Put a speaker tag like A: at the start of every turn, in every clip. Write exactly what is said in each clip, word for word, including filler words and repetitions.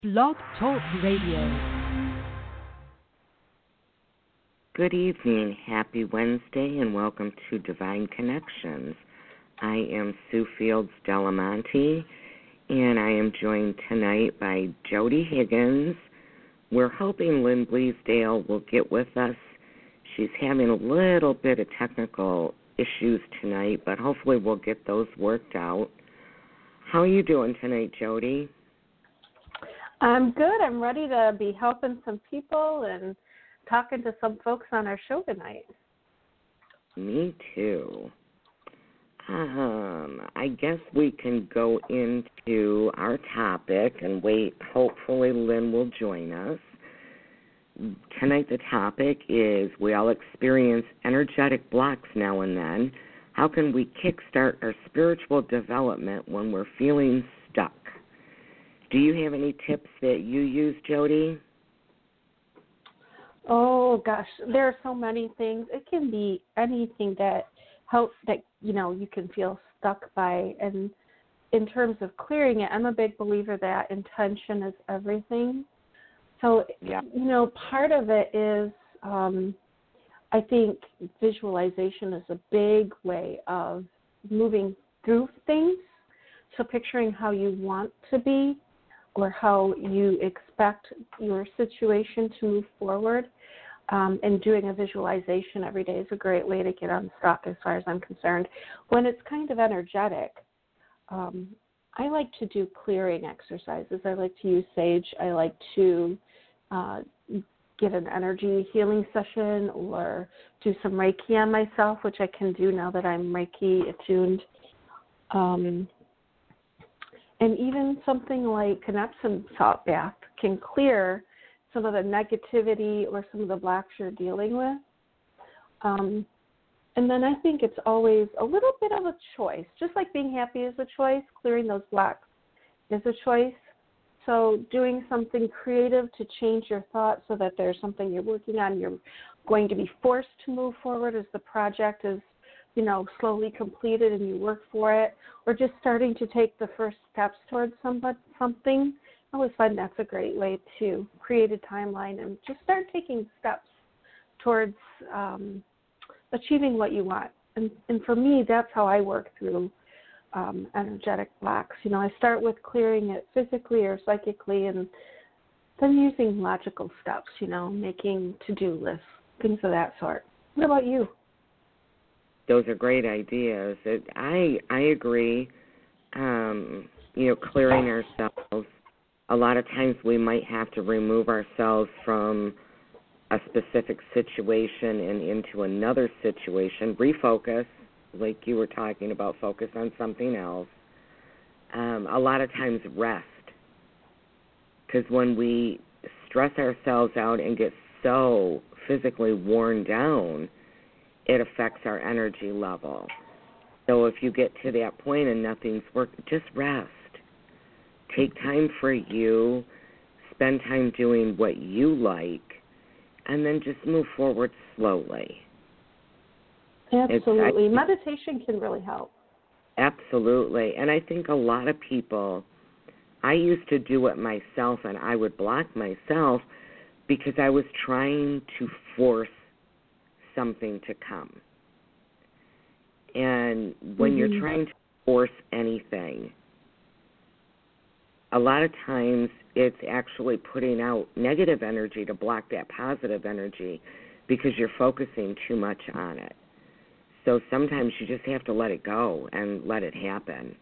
A: Blog Talk Radio.
B: Good evening, happy Wednesday, and welcome to Divine Connections. I am Sue Fields Delamonte, and I am joined tonight by Jody Higgins. We're hoping Lynn Bleasdale will get with us. She's having a little bit of technical issues tonight, but hopefully we'll get those worked out. How are you doing tonight, Jody?
C: I'm good. I'm ready to be helping some people and talking to some folks on our show tonight.
B: Me too. Um, I guess we can go into our topic and wait. Hopefully Lynn will join us. Tonight the topic is we all experience energetic blocks now and then. How can we kickstart our spiritual development when we're feeling stuck? Do you have any tips that you use, Jody?
C: Oh gosh, there are so many things. It can be anything that help that you know you can feel stuck by. And in terms of clearing it, I'm a big believer that intention is everything. So
B: yeah.
C: you know, part of it is um, I think visualization is a big way of moving through things. So picturing how you want to be, or how you expect your situation to move forward. Um, and doing a visualization every day is a great way to get unstuck as far as I'm concerned. When it's kind of energetic, um, I like to do clearing exercises. I like to use sage. I like to uh, get an energy healing session or do some Reiki on myself, which I can do now that I'm Reiki attuned. Um, And even something like an Epsom salt bath can clear some of the negativity or some of the blocks you're dealing with. Um, and then I think it's always a little bit of a choice. Just like being happy is a choice, clearing those blocks is a choice. So doing something creative to change your thoughts so that there's something you're working on, you're going to be forced to move forward as the project is you know, slowly completed and you work for it, or just starting to take the first steps towards somebody, something. I always find that's a great way to create a timeline and just start taking steps towards um, achieving what you want. And, and for me, that's how I work through um, energetic blocks. You know, I start with clearing it physically or psychically and then using logical steps, you know, making to-do lists, things of that sort. What about you?
B: Those are great ideas. It, I I agree. Um, you know, clearing ourselves. A lot of times we might have to remove ourselves from a specific situation and into another situation. Refocus, like you were talking about. Focus on something else. Um, a lot of times rest, because when we stress ourselves out and get so physically worn down, it affects our energy level. So if you get to that point and nothing's working, just rest. Take time for you, spend time doing what you like, and then just move forward slowly.
C: Absolutely. I, Meditation can really help.
B: Absolutely. And I think a lot of people, I used to do it myself, and I would block myself because I was trying to force something to come. And when mm-hmm. you're trying to force anything, a lot of times it's actually putting out negative energy to block that positive energy because you're focusing too much on it. So sometimes you just have to let it go and let it happen.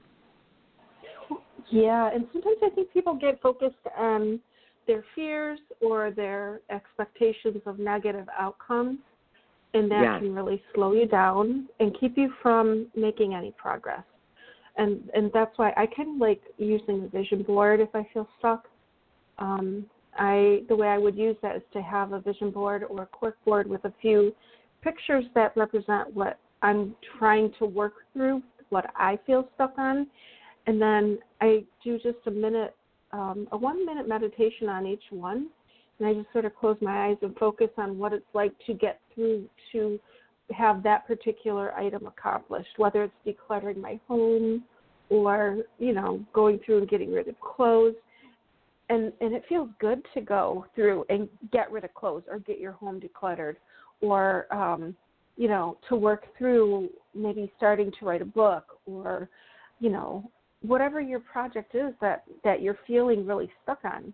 C: Yeah, and sometimes I think people get focused on their fears or their expectations of negative outcomes. And that
B: yes.
C: can really slow you down and keep you from making any progress. And and that's why I kind of like using the vision board if I feel stuck. Um, I the way I would use that is to have a vision board or a cork board with a few pictures that represent what I'm trying to work through, what I feel stuck on. And then I do just a minute, um, a one-minute meditation on each one. And I just sort of close my eyes and focus on what it's like to get through to have that particular item accomplished, whether it's decluttering my home or, you know, going through and getting rid of clothes. and and it feels good to go through and get rid of clothes or get your home decluttered, or um, you know, to work through maybe starting to write a book, or you know, whatever your project is that that you're feeling really stuck on.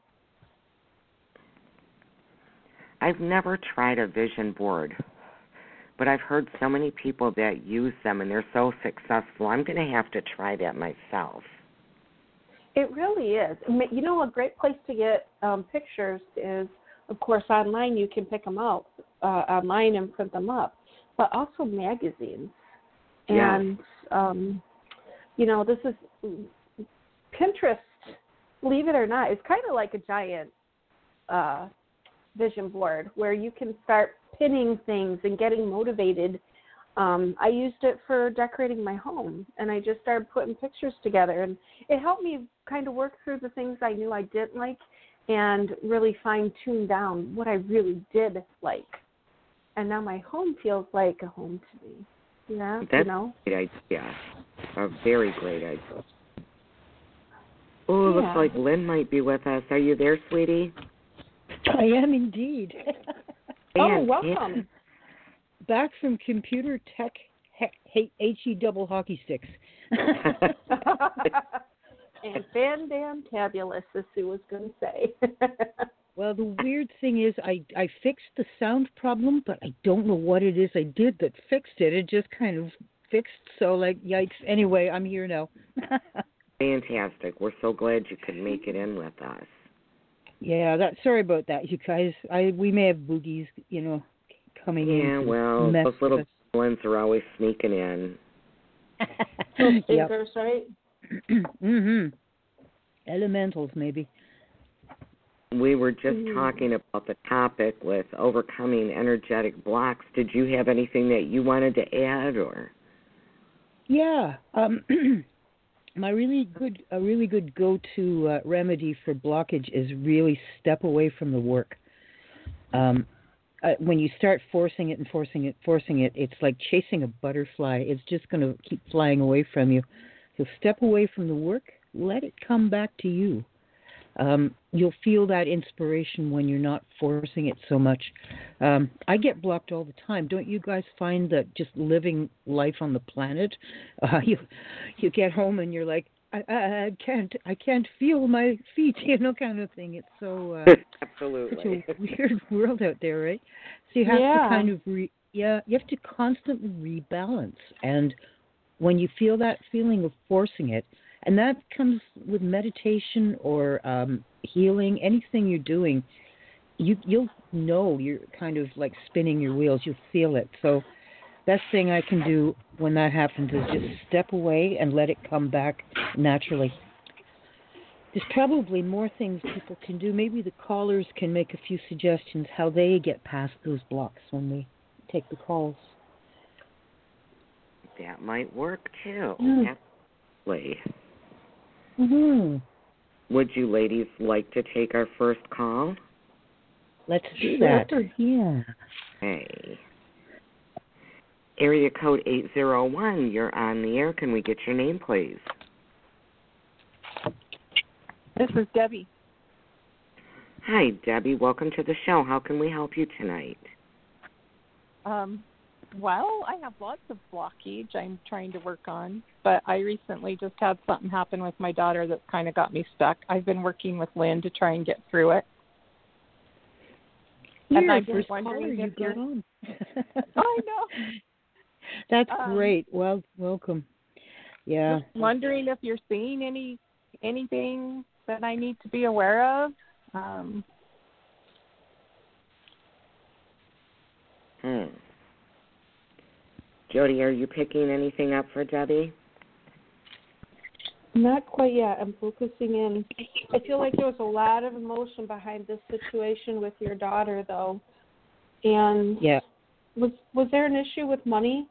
B: I've never tried a vision board, but I've heard so many people that use them and they're so successful. I'm going to have to try that myself.
C: It really is. You know, a great place to get um, pictures is, of course, online. You can pick them out uh, online and print them up, but also magazines.
B: Yeah.
C: And, um, you know, this is Pinterest, believe it or not, is kind of like a giant uh, vision board where you can start pinning things and getting motivated. Um, I used it for decorating my home, and I just started putting pictures together, and it helped me kind of work through the things I knew I didn't like and really fine-tune down what I really did like. And now my home feels like a home to me. Yeah,
B: That's
C: you know?
B: a great idea. A very great idea. Oh, it
C: Yeah.
B: looks like Lynn might be with us. Are you there, sweetie?
A: I am indeed.
C: Oh, welcome.
A: Back from computer tech, he- H-E double hockey sticks.
C: And fan-dan-tabulous, as Sue was going to say.
A: Well, the weird thing is I, I fixed the sound problem, but I don't know what it is I did that fixed it. It just kind of fixed, so like, yikes. Anyway, I'm here now.
B: Fantastic. We're so glad you could make it in with us.
A: Yeah, that. Sorry about that, you guys. I We may have boogies, you know, coming in.
B: Yeah, well,
A: mess
B: those little
A: with
B: ones are always sneaking in.
C: Those
A: Yep.
C: fingers, right?
A: Mm-hmm. Elementals, maybe.
B: We were just
C: Mhm.
B: talking about the topic with overcoming energetic blocks. Did you have anything that you wanted to add, or?
A: Yeah. Um, my really good, a really good go-to uh, remedy for blockage is really step away from the work. Um, uh, when you start forcing it and forcing it, forcing it, it's like chasing a butterfly. It's just going to keep flying away from you. So step away from the work, let it come back to you. Um, you'll feel that inspiration when you're not forcing it so much. Um, I get blocked all the time. Don't you guys find that just living life on the planet, uh, you you get home and you're like, I, I, I can't I can't feel my feet, you know, kind of thing. It's so uh,
B: Absolutely.
A: such a weird world out there, right? So you have
C: Yeah.
A: to kind of re, yeah, you have to constantly rebalance. And when you feel that feeling of forcing it, and that comes with meditation or um, healing, anything you're doing, you, you'll know you're kind of like spinning your wheels. You'll feel it. So best thing I can do when that happens is just step away and let it come back naturally. There's probably more things people can do. Maybe the callers can make a few suggestions how they get past those blocks when they take the calls.
B: That might work, too.
A: Mm.
B: Absolutely.
A: Mm-hmm.
B: Would you ladies like to take our first call?
A: Let's do
C: Sure.
A: that. Yeah.
B: Okay. Area code eight zero one, you're on the air. Can we get your name, please?
D: This is Debbie.
B: Hi, Debbie. Welcome to the show. How can we help you tonight?
D: Um, well, I have lots of blockage I'm trying to work on, but I recently just had something happen with my daughter that's kind of got me stuck. I've been working with Lynn to try and get through it.
A: You're
D: And
A: the
D: I'm just
A: first
D: wondering
A: caller you
D: if
A: got
D: you're-
A: on.
D: I know.
A: That's
D: Um,
A: great. Well, welcome. Yeah.
D: Just wondering if you're seeing any anything that I need to be aware of. Um,
B: Hmm. Jody, are you picking anything up for Debbie?
C: Not quite yet. I'm focusing in. I feel like there was a lot of emotion behind this situation with your daughter, though. And
A: Yeah.
C: was was there an issue with money?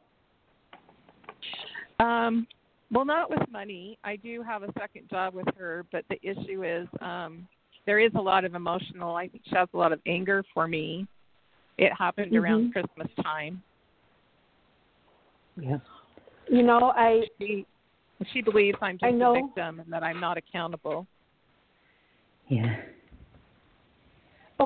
D: Um, well, not with money. I do have a second job with her, but the issue is um, there is a lot of emotional. I think she has a lot of anger for me. It happened
C: Mhm.
D: around Christmas time.
A: Yeah.
C: You know, I
D: She she believes I'm
C: I
D: just
C: know.
D: a victim and that I'm not accountable.
A: Yeah.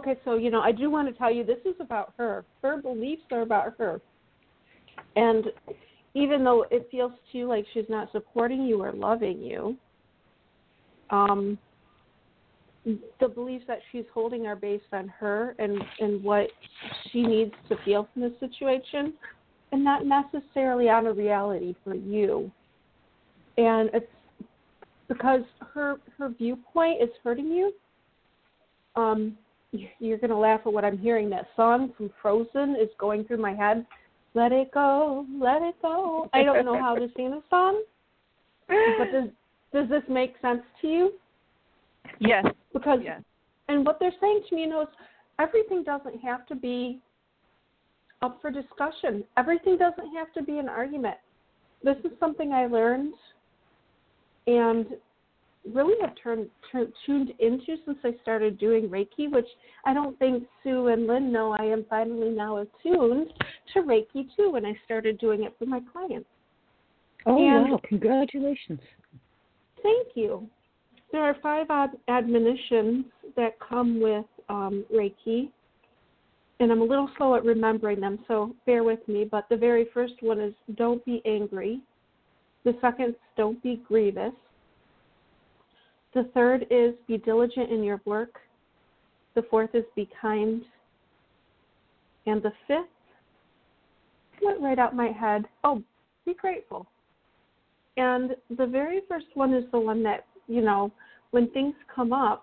C: Okay, so, you know, I do want to tell you this is about her. Her beliefs are about her. And even though it feels to you like she's not supporting you or loving you, um, the beliefs that she's holding are based on her and, and what she needs to feel from the situation, and not necessarily on a reality for you. And it's because her her viewpoint is hurting you. Um, you're going to laugh at what I'm hearing. That song from Frozen is going through my head. Let it go, let it go. I don't know how to sing the song, but does does this make sense to you?
D: Yes.
C: Because,
D: yes.
C: And what they're saying to me, you know, is everything doesn't have to be up for discussion. Everything doesn't have to be an argument. This is something I learned and really have turned, turned tuned into since I started doing Reiki, which I don't think Sue and Lynn know. I am finally now attuned to Reiki too when I started doing it for my clients.
A: Oh,
C: and
A: wow. Congratulations.
C: Thank you. There are five ad- admonitions that come with um, Reiki, and I'm a little slow at remembering them, so bear with me. But the very first one is don't be angry. The second is don't be grievous. The third is be diligent in your work. The fourth is be kind. And the fifth went right out my head. Oh, be grateful. And the very first one is the one that, you know, when things come up,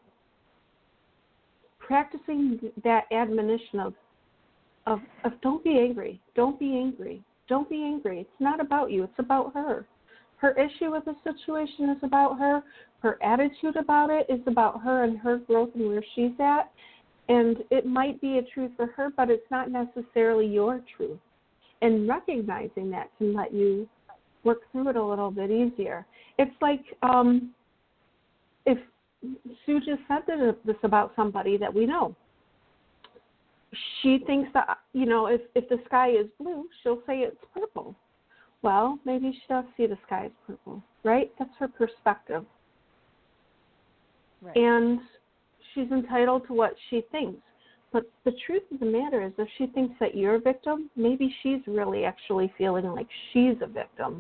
C: practicing that admonition of, of, of don't be angry, don't be angry, don't be angry. It's not about you. It's about her. Her issue with the situation is about her. Her attitude about it is about her and her growth and where she's at. And it might be a truth for her, but it's not necessarily your truth. And recognizing that can let you work through it a little bit easier. It's like um, if Sue just said this about somebody that we know. She thinks that, you know, if, if the sky is blue, she'll say it's purple. Well, maybe she does see the sky as purple, right? That's her perspective.
D: Right.
C: And she's entitled to what she thinks. But the truth of the matter is if she thinks that you're a victim, maybe she's really actually feeling like she's a victim.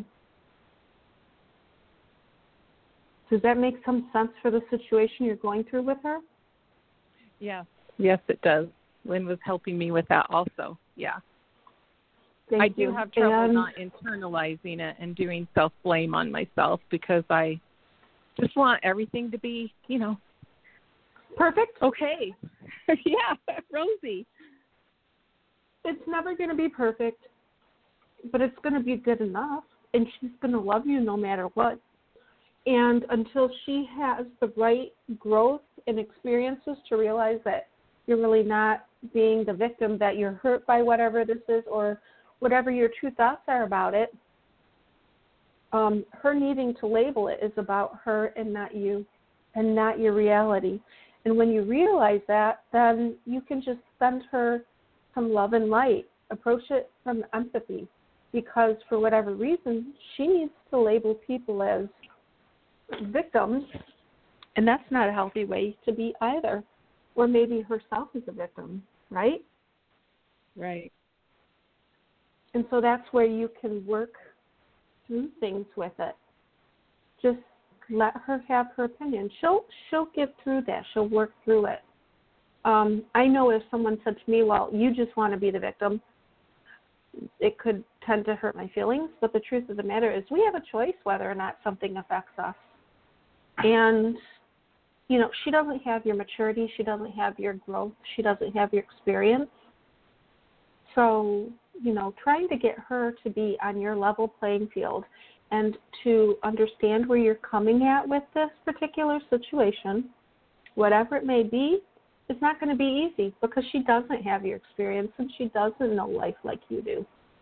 C: Does that make some sense for the situation you're going through with her?
D: Yeah. Yes, it does. Lynn was helping me with that also. Yeah.
C: Thank
D: I do
C: you.
D: have trouble
C: and,
D: not internalizing it and doing self-blame on myself because I just want everything to be, you know,
C: perfect.
D: Okay. Yeah, Rosie.
C: It's never going to be perfect, but it's going to be good enough, and she's going to love you no matter what. And until she has the right growth and experiences to realize that you're really not being the victim, that you're hurt by whatever this is or whatever your true thoughts are about it, um, her needing to label it is about her and not you and not your reality. And when you realize that, then you can just send her some love and light. Approach it from empathy because for whatever reason, she needs to label people as victims, and that's not a healthy way to be either. Or maybe herself is a victim, right?
D: Right.
C: And so that's where you can work through things with it. Just let her have her opinion. She'll she'll get through that. She'll work through it. Um, I know if someone said to me, well, you just want to be the victim, it could tend to hurt my feelings. But the truth of the matter is we have a choice whether or not something affects us. And, you know, she doesn't have your maturity. She doesn't have your growth. She doesn't have your experience. So, you know, trying to get her to be on your level playing field and to understand where you're coming at with this particular situation, whatever it may be, is not going to be easy because she doesn't have your experience and she doesn't know life like you do.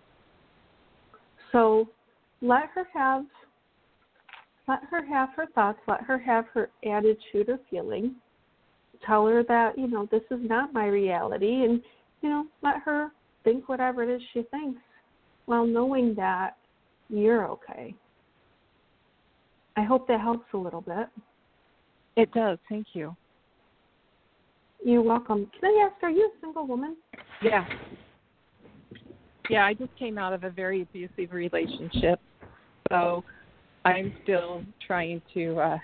C: So let her have let her have her thoughts, let her have her attitude or feeling. Tell her that, you know, this is not my reality, and, you know, let her think whatever it is she thinks while knowing that you're okay. I hope that helps a little bit.
D: It does. Thank you.
C: You're welcome. Can I ask, are you a single woman?
D: Yeah. Yeah, I just came out of a very abusive relationship, so I'm still trying to uh,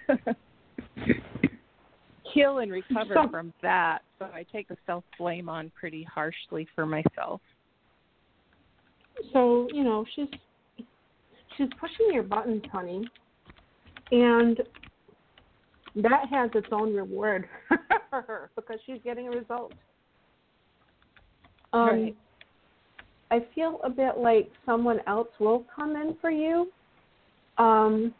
D: heal and recover
C: so,
D: from that. So I take the self-blame on pretty harshly for myself.
C: So, you know, she's she's pushing your buttons, honey, and that has its own reward for her because she's getting a result. Um,
D: right.
C: I feel a bit like someone else will come in for you. Um,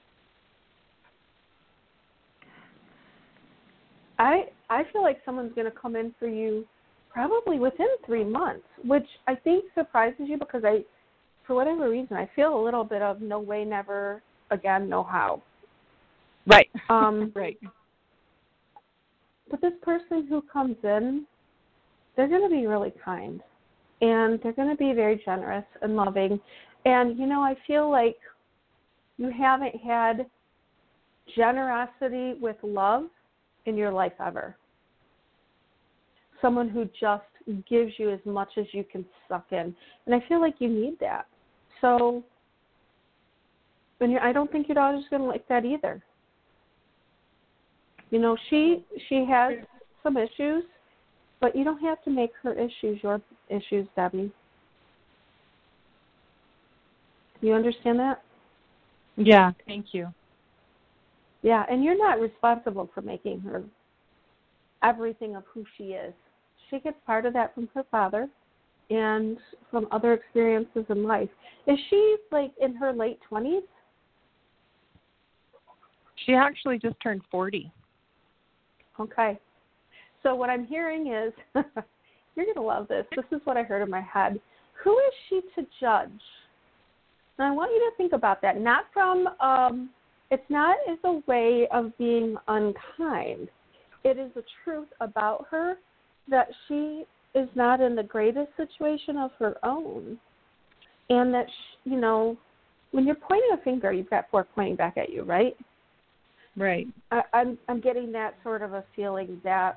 C: I I feel like someone's going to come in for you probably within three months, which I think surprises you because I, for whatever reason, I feel a little bit of no way, never again, no how.
D: Right.
C: Um,
D: right.
C: But this person who comes in, they're going to be really kind. And they're going to be very generous and loving. And, you know, I feel like you haven't had generosity with love in your life ever. Someone who just gives you as much as you can suck in. And I feel like you need that. So, and you, I don't think your daughter's going to like that either. You know, she she has some issues, but you don't have to make her issues your issues, Debbie. You understand that?
D: Yeah, thank you.
C: Yeah, and you're not responsible for making her everything of who she is. She gets part of that from her father and from other experiences in life. Is she, like, in her late twenties?
D: She actually just turned forty.
C: Okay. So what I'm hearing is, you're going to love this. This is what I heard in my head. Who is she to judge? And I want you to think about that. Not from, um, it's not as a way of being unkind. It is a truth about her that she is not in the greatest situation of her own. And that, she, you know, when you're pointing a finger, you've got four pointing back at you, right?
D: Right.
C: I, I'm I'm getting that sort of a feeling that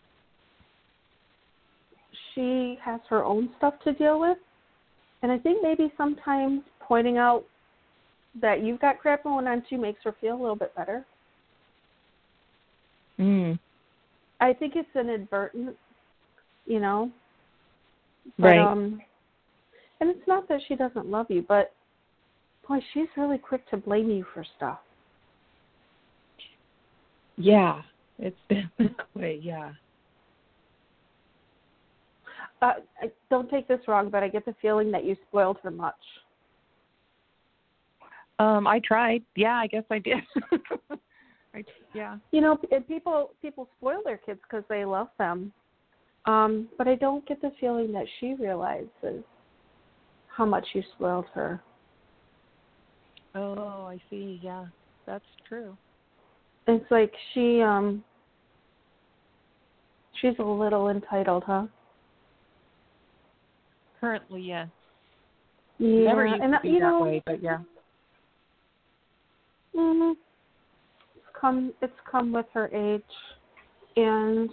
C: she has her own stuff to deal with. And I think maybe sometimes pointing out that you've got crap going on too makes her feel a little bit better.
D: Mm.
C: I think it's inadvertent, you know. But,
D: right.
C: Um, and it's not that she doesn't love you, but, boy, she's really quick to blame you for stuff.
D: Yeah, it's been that way, yeah.
C: Uh, I, don't take this wrong, but I get the feeling that you spoiled her much.
D: Um, I tried. Yeah, I guess I did. I, yeah.
C: You know, and people people spoil their kids because they love them. Um, but I don't get the feeling that she realizes how much you spoiled her.
D: Oh, I see. Yeah, that's true.
C: It's like she um she's a little entitled, huh?
D: Currently, yes.
C: Yeah,
D: Never used
C: and
D: to be
C: you
D: that
C: know,
D: way, but yeah.
C: Mm, it's come it's come with her age, and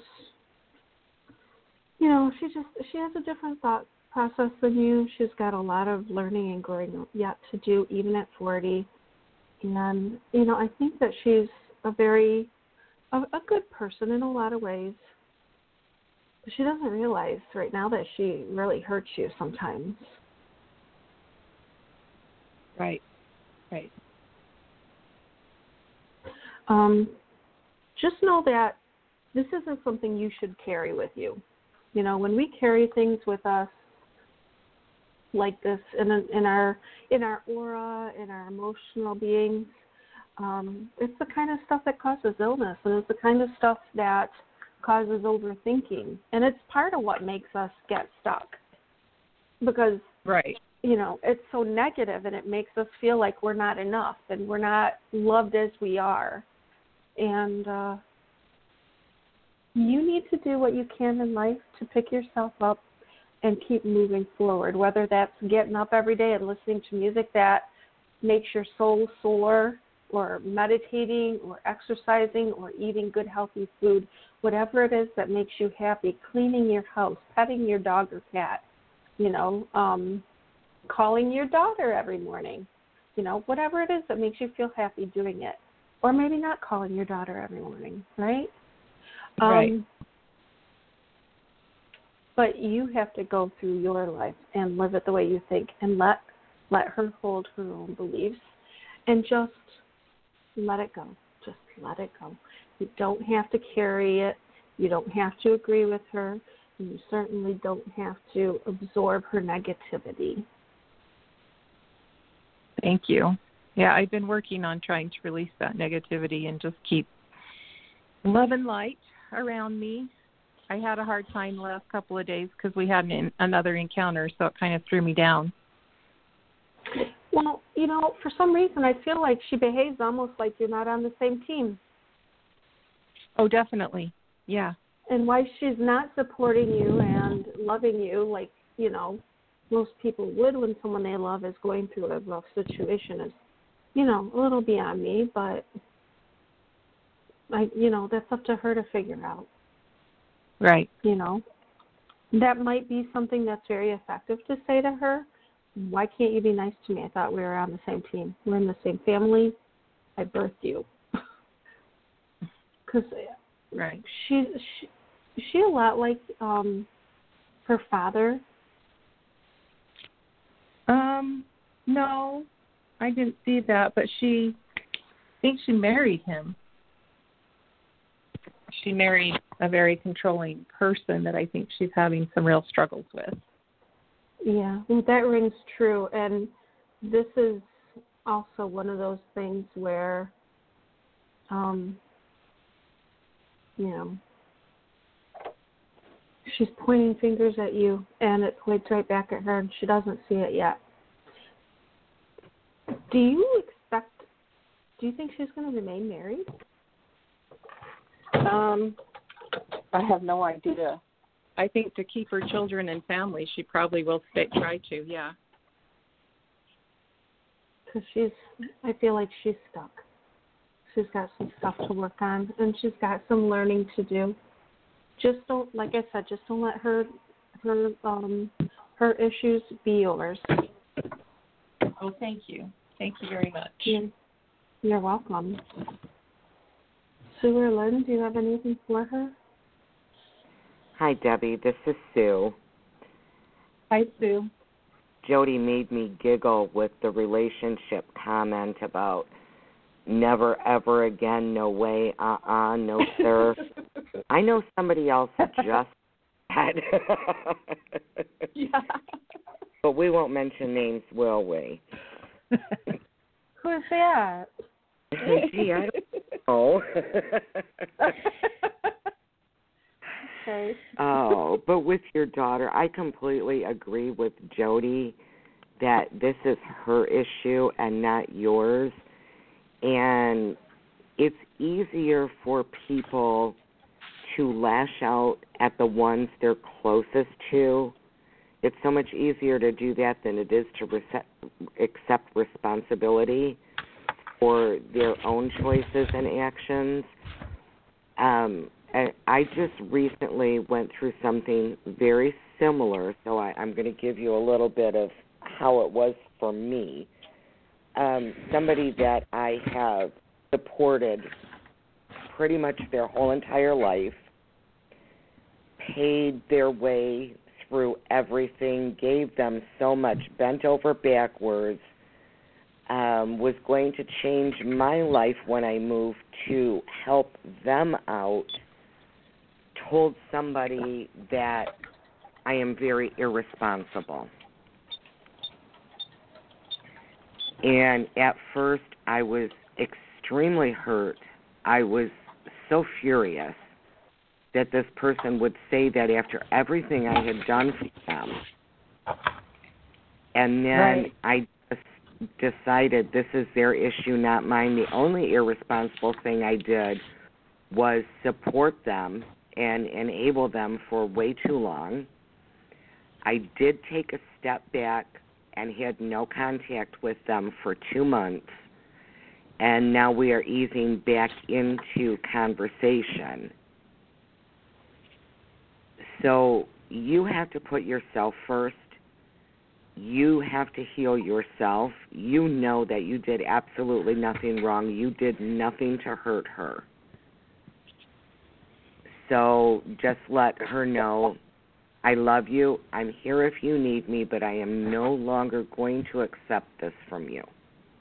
C: you know she just she has a different thought process than you. She's got a lot of learning and growing yet to do, even at forty. And you know, I think that she's a very a, a good person in a lot of ways, but she doesn't realize right now that she really hurts you sometimes.
D: Right. Right.
C: Um, just know that this isn't something you should carry with you. You know, when we carry things with us like this in in our in our aura, in our emotional beings, um, it's the kind of stuff that causes illness, and it's the kind of stuff that causes overthinking, and it's part of what makes us get stuck because
D: right.
C: you know, it's so negative, and it makes us feel like we're not enough and we're not loved as we are. And uh, you need to do what you can in life to pick yourself up and keep moving forward, whether that's getting up every day and listening to music that makes your soul soar, or meditating or exercising or eating good healthy food, whatever it is that makes you happy, cleaning your house, petting your dog or cat, you know, um, calling your daughter every morning, you know, whatever it is that makes you feel happy doing it. Or maybe not calling your daughter every morning, right?
D: Right.
C: Um, but you have to go through your life and live it the way you think, and let let her hold her own beliefs and just let it go. Just let it go. You don't have to carry it. You don't have to agree with her. And you certainly don't have to absorb her negativity.
D: Thank you. Yeah, I've been working on trying to release that negativity and just keep love and light around me. I had a hard time the last couple of days because we had an, another encounter, so it kind of threw me down.
C: Well, you know, for some reason I feel like she behaves almost like you're not on the same team.
D: Oh, definitely. Yeah.
C: And why she's not supporting you and loving you like, you know, most people would when someone they love is going through a rough situation is, you know, a little beyond me, but, I, you know, that's up to her to figure out.
D: Right.
C: You know, that might be something that's very effective to say to her. Why can't you be nice to me? I thought we were on the same team. We're in the same family. I birthed you. Because
D: right.
C: she, she, is she a lot like um, her father?
D: Um, no, I didn't see that, but she, I think she married him. She married a very controlling person that I think she's having some real struggles with.
C: Yeah, well, that rings true. And this is also one of those things where, um, you know, she's pointing fingers at you, and it points right back at her, and she doesn't see it yet. Do you expect, do you think she's going to remain married?
D: Um, I have no idea. I think to keep her children and family, she probably will stay, try to, yeah.
C: Because she's, I feel like she's stuck. She's got some stuff to work on, and she's got some learning to do. Just don't, like I said, just don't let her, her, um, her issues be yours.
D: Oh, thank you. Thank you very much.
C: You're, you're welcome. Sue or Lynn, do you have anything for her?
B: Hi, Debbie. This is Sue.
D: Hi, Sue.
B: Jody made me giggle with the relationship comment about never, ever again, no way, uh-uh, no sir. I know somebody else just had.
D: Yeah.
B: But we won't mention names, will we?
C: Who's that?
B: Gee, I don't know.
C: Okay.
B: Oh, but with your daughter, I completely agree with Jody that this is her issue and not yours. And it's easier for people to lash out at the ones they're closest to. It's so much easier to do that than it is to rece- accept responsibility for their own choices and actions. Um, and I just recently went through something very similar, so I, I'm going to give you a little bit of how it was for me. Um, somebody that I have supported pretty much their whole entire life, paid their way through everything, gave them so much, bent over backwards, um, was going to change my life when I moved to help them out, told somebody that I am very irresponsible. And at first, I was extremely hurt. I was so furious that this person would say that after everything I had done for them. And then
D: Right.
B: I just decided this is their issue, not mine. The only irresponsible thing I did was support them and enable them for way too long. I did take a step back and had no contact with them for two months. And now we are easing back into conversation. So you have to put yourself first. You have to heal yourself. You know that you did absolutely nothing wrong. You did nothing to hurt her. So just let her know, I love you. I'm here if you need me, but I am no longer going to accept this from you.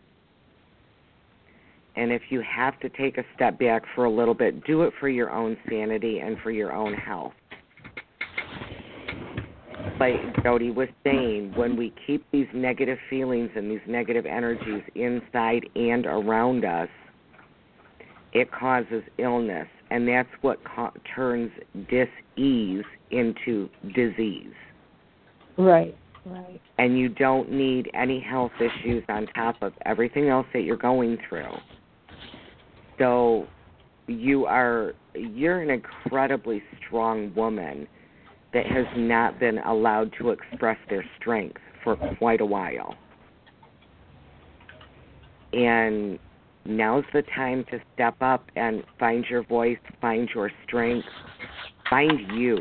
B: And if you have to take a step back for a little bit, do it for your own sanity and for your own health. Like Jody was saying, when we keep these negative feelings and these negative energies inside and around us, it causes illness, and that's what co- turns dis-ease into disease.
D: Right, right.
B: And you don't need any health issues on top of everything else that you're going through. So you are, you're an incredibly strong woman that has not been allowed to express their strength for quite a while. And now's the time to step up and find your voice, find your strength, find you,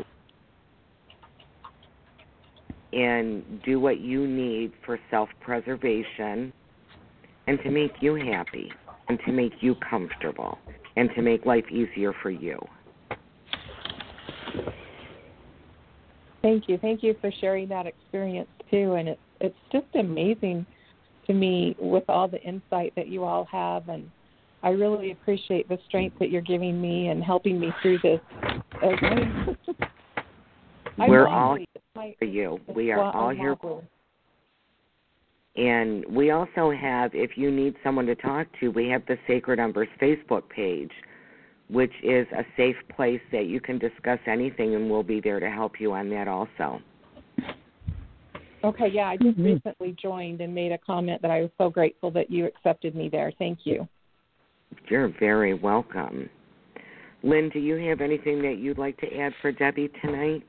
B: and do what you need for self-preservation and to make you happy and to make you comfortable and to make life easier for you.
D: Thank you. Thank you for sharing that experience, too. And it's, it's just amazing to me with all the insight that you all have. And I really appreciate the strength that you're giving me and helping me through this.
B: We're all here for you. We are all here. And we also have, if you need someone to talk to, we have the Sacred Embers Facebook page, which is a safe place that you can discuss anything, and we'll be there to help you on that also.
D: Okay, yeah, I just
A: mm-hmm.
D: recently joined and made a comment that I was so grateful that you accepted me there. Thank you.
B: You're very welcome. Lynn, do you have anything that you'd like to add for Debbie tonight?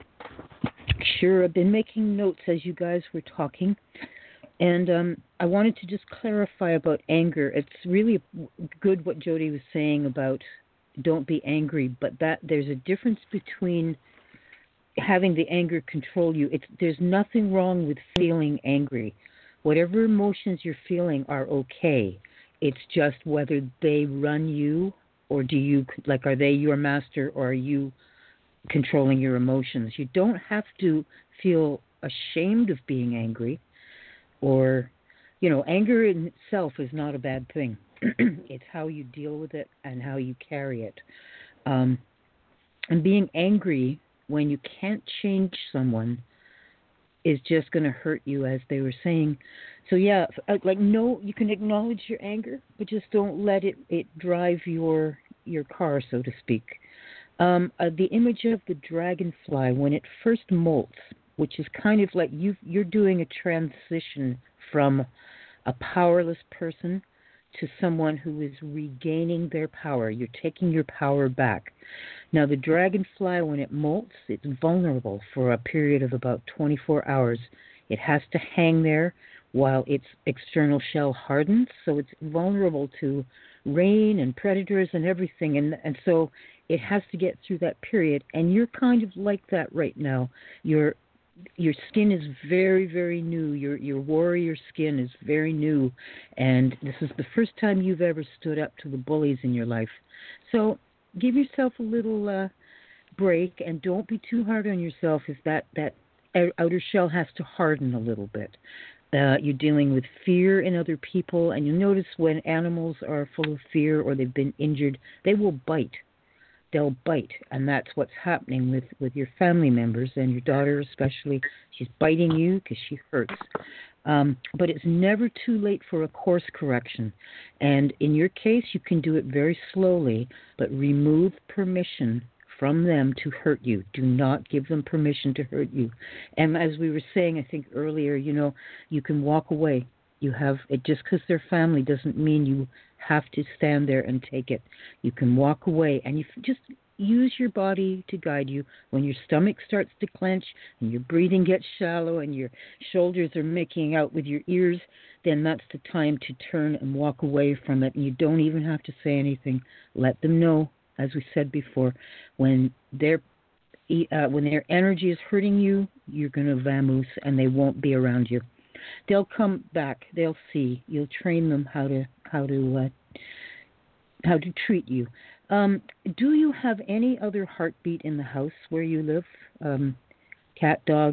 A: Sure. I've been making notes as you guys were talking. And um, I wanted to just clarify about anger. It's really good what Jody was saying about don't be angry, but that there's a difference between having the anger control you. It's, there's nothing wrong with feeling angry. Whatever emotions you're feeling are okay. It's just whether they run you or do you, like, are they your master or are you controlling your emotions? You don't have to feel ashamed of being angry. Or, you know, anger in itself is not a bad thing. It's how you deal with it and how you carry it. Um, and being angry when you can't change someone is just going to hurt you, as they were saying. So, yeah, like, no, you can acknowledge your anger, but just don't let it, it drive your your car, so to speak. Um, uh, the image of the dragonfly, when it first molts, which is kind of like you you're doing a transition from a powerless person to someone who is regaining their power. You're taking your power back. Now, the dragonfly, when it molts, it's vulnerable for a period of about twenty-four hours. It has to hang there while its external shell hardens, so it's vulnerable to rain and predators and everything. And, and so it has to get through that period, and you're kind of like that right now. You're Your skin is very, very new. Your your warrior skin is very new, and this is the first time you've ever stood up to the bullies in your life. So give yourself a little uh, break, and don't be too hard on yourself if that, that outer shell has to harden a little bit. Uh, you're dealing with fear in other people, and you'll notice when animals are full of fear or they've been injured, they will bite. They'll bite, and that's what's happening with, with your family members and your daughter especially. She's biting you because she hurts. Um, but it's never too late for a course correction. And in your case, you can do it very slowly, but remove permission from them to hurt you. Do not give them permission to hurt you. And as we were saying, I think earlier, you know, you can walk away. You have it just because they're family doesn't mean you have to stand there and take it. You can walk away, and you just use your body to guide you. When your stomach starts to clench and your breathing gets shallow and your shoulders are making out with your ears, then that's the time to turn and walk away from it. And you don't even have to say anything. Let them know, as we said before, when their uh, when their energy is hurting you, you're going to vamoose and they won't be around you. They'll come back. They'll see. You'll train them how to how to uh, how to treat you. Um, do you have any other heartbeat in the house where you live? Um, cat, dog?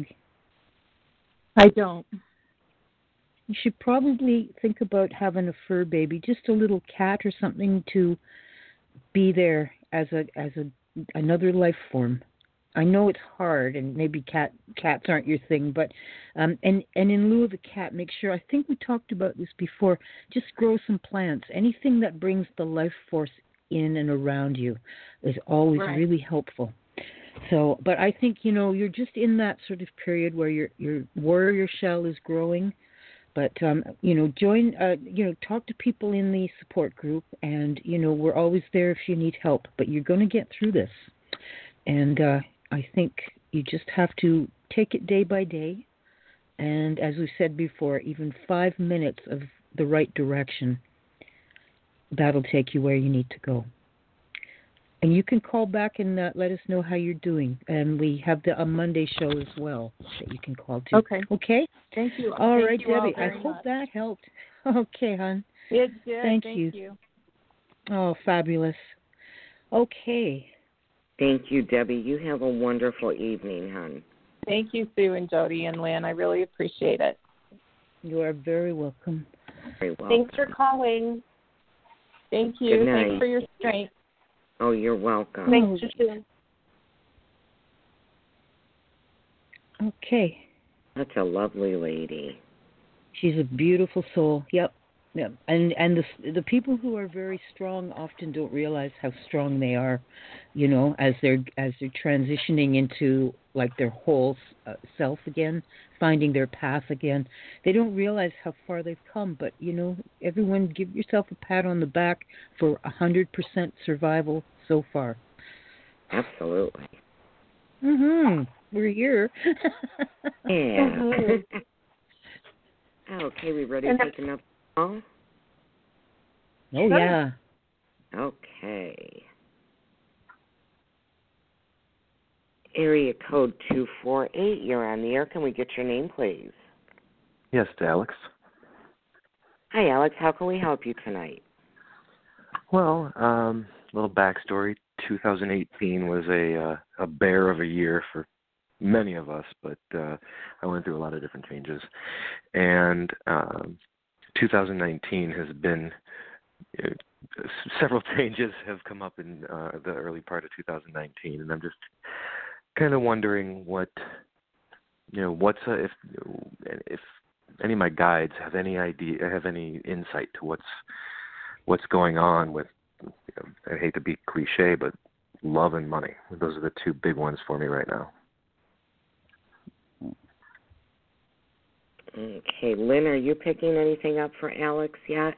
D: I don't.
A: You should probably think about having a fur baby, just a little cat or something to be there as a as a another life form. I know it's hard, and maybe cat cats aren't your thing, but um, and and in lieu of a cat, make sure. I think we talked about this before. Just grow some plants. Anything that brings the life force in and around you is always
D: right.
A: really helpful. So, but I think, you know, you're just in that sort of period where your your warrior shell is growing. But um, you know, join. Uh, you know, talk to people in the support group, and you know, we're always there if you need help. But you're going to get through this, and uh, I think you just have to take it day by day. And as we said before, even five minutes of the right direction, that'll take you where you need to go. And you can call back and uh, let us know how you're doing. And we have the a Monday show as well that you can call to.
D: Okay.
A: Okay?
D: Thank you.
A: All
D: Thank
A: right,
D: you all
A: Debbie. I
D: very
A: hope
D: much.
A: that helped. Okay, hon.
D: It did.
A: Thank,
D: Thank
A: you.
D: you.
A: Oh, fabulous. Okay.
B: Thank you, Debbie. You have a wonderful evening, hon.
D: Thank you, Sue and Jody and Lynn. I really appreciate it.
A: You are very welcome.
B: Very well.
C: Thanks for calling.
D: Thank you.
B: Good night.
D: Thanks for your strength.
B: Oh, you're welcome.
C: Thanks for doing.
A: Okay.
B: That's a lovely lady.
A: She's a beautiful soul. Yep. Yep. And and the the people who are very strong often don't realize how strong they are, you know, as they're as they're transitioning into like their whole uh, self again, finding their path again. They don't realize how far they've come. But you know, everyone, give yourself a pat on the back for a hundred percent survival so far.
B: Absolutely.
A: Mhm. We're here.
B: Yeah. Okay, we ready to take another call?
A: Oh yeah.
B: Okay. Area code two four eight, you're on the air. Can we get your name, please?
E: Yes, to Alex.
B: Hi, Alex. How can we help you tonight?
E: Well, um, little backstory. two thousand eighteen was a uh, a bear of a year for many of us, but uh, I went through a lot of different changes. And um, two thousand nineteen has been, uh, several changes have come up in uh, the early part of two thousand nineteen, and I'm just kind of wondering what, you know, what's a, if if any of my guides have any idea, have any insight to what's what's going on with, you know, I hate to be cliche, but love and money. Those are the two big ones for me right now.
B: Okay, Lynn, are you picking anything up for Alex yet?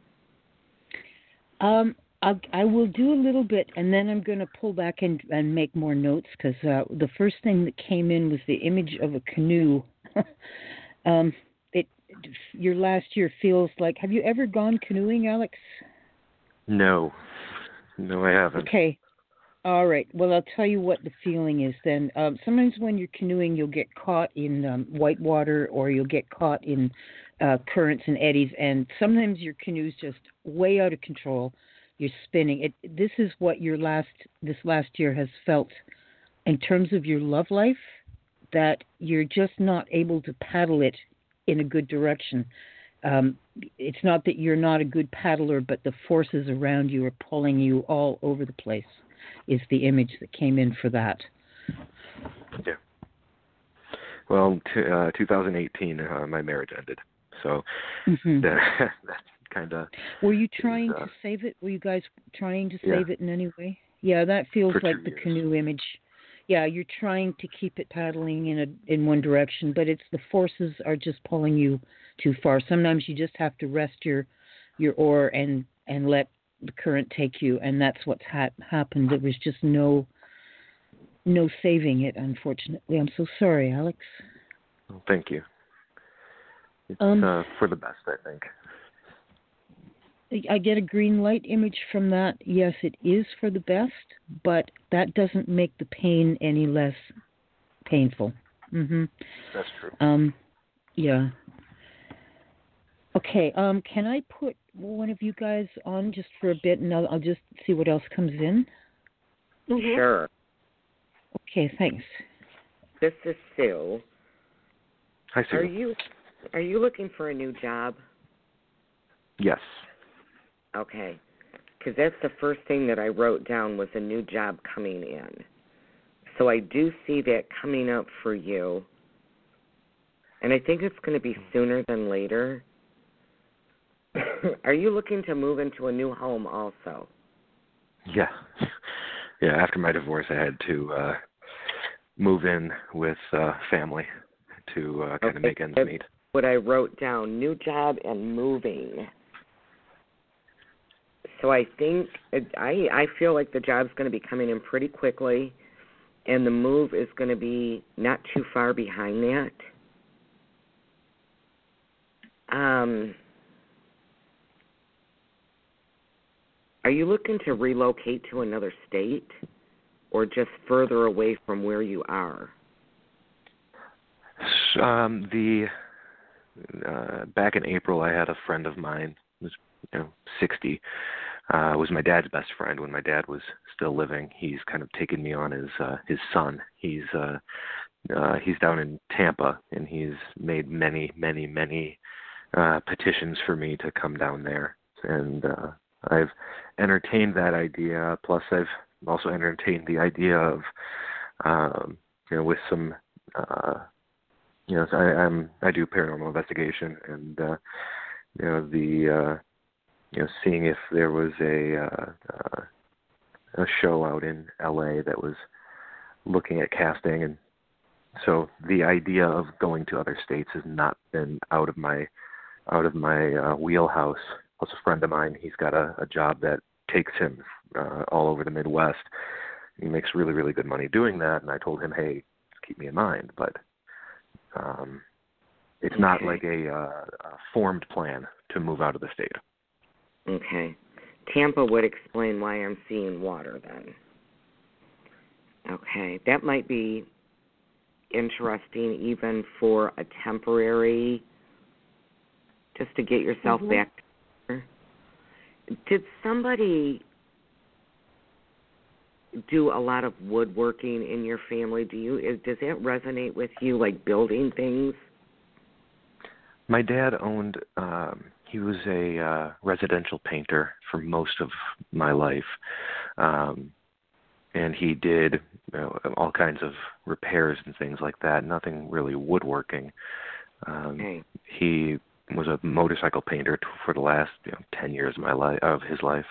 A: Um, I'll, I will do a little bit, and then I'm going to pull back and, and make more notes, because uh, the first thing that came in was the image of a canoe. um, it your last year feels like. Have you ever gone canoeing, Alex?
E: No, no, I haven't.
A: Okay. All right. Well, I'll tell you what the feeling is then. Um, sometimes when you're canoeing, you'll get caught in um, white water, or you'll get caught in uh, currents and eddies, and sometimes your canoe's just way out of control. You're spinning. It. This is what your last this last year has felt in terms of your love life, that you're just not able to paddle it in a good direction. Um, it's not that you're not a good paddler, but the forces around you are pulling you all over the place, is the image that came in for that.
E: Yeah. Well, t- uh, two thousand eighteen, uh, my marriage ended. So
A: Mm-hmm.
E: that, that's kind of...
A: Were you trying
E: is, uh,
A: to save it? Were you guys trying to
E: yeah.
A: save it in any way? Yeah, that feels
E: For
A: like
E: two
A: the
E: years.
A: canoe image. Yeah, you're trying to keep it paddling in a in one direction, but it's the forces are just pulling you too far. Sometimes you just have to rest your your oar and and let the current take you, and that's what's ha- happened. There was just no no saving it, unfortunately. I'm so sorry, Alex.
E: Well, thank you. It's
A: Um,
E: uh, for the best, I think.
A: I get a green light image from that. Yes, it is for the best, but that doesn't make the pain any less painful. Mm-hmm.
E: That's true.
A: Um, yeah. Okay. Um, can I put one of you guys on just for a bit, and I'll, I'll just see what else comes in?
C: Mm-hmm.
B: Sure.
A: Okay. Thanks.
B: This is Sue.
E: Hi, Sue.
B: Are you are you looking for a new job?
E: Yes.
B: Okay. Because that's the first thing that I wrote down was a new job coming in. So I do see that coming up for you. And I think it's going to be sooner than later. Are you looking to move into a new home also?
E: Yeah. Yeah, after my divorce, I had to uh, move in with uh, family to uh, kind
B: Okay.
E: of make ends
B: That's
E: meet.
B: what I wrote down, new job and moving. So I think, I, I feel like the job's going to be coming in pretty quickly, and the move is going to be not too far behind that. Um, are you looking to relocate to another state or just further away from where you are?
E: Um, the uh, back in April, I had a friend of mine, who was you know sixty, uh, was my dad's best friend when my dad was still living. He's kind of taken me on as uh, his son. He's uh, uh, he's down in Tampa, and he's made many, many, many uh, petitions for me to come down there. And uh, I've entertained that idea. Plus, I've also entertained the idea of, um, you know, with some, uh, you know, I, I'm I do paranormal investigation, and uh, you know the. Uh, you know, seeing if there was a uh, uh, a show out in L A that was looking at casting, and so the idea of going to other states has not been out of my out of my uh, wheelhouse. Plus, a friend of mine, he's got a, a job that takes him uh, all over the Midwest. He makes really, really good money doing that, and I told him, hey, keep me in mind, but um, it's
B: Okay.
E: not like a, uh, a formed plan to move out of the state.
B: Okay. Tampa would explain why I'm seeing water then. Okay. That might be interesting even for a temporary, just to get yourself
C: Mm-hmm.
B: back. Did somebody do a lot of woodworking in your family? Do you, is, does that resonate with you, like building things?
E: My dad owned, um, he was a uh, residential painter for most of my life. Um, and he did you know, all kinds of repairs and things like that, nothing really woodworking. Um,
B: Okay.
E: He was a motorcycle painter t- for the last you know, ten years of my life, of his life.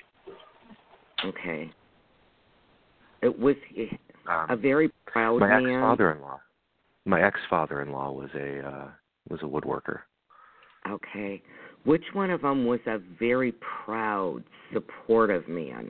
B: Okay. It was
E: Um,
B: a very proud
E: my
B: man.
E: ex-father-in-law, my ex-father-in-law was a uh, was a woodworker.
B: Okay. Which one of them was a very proud, supportive man?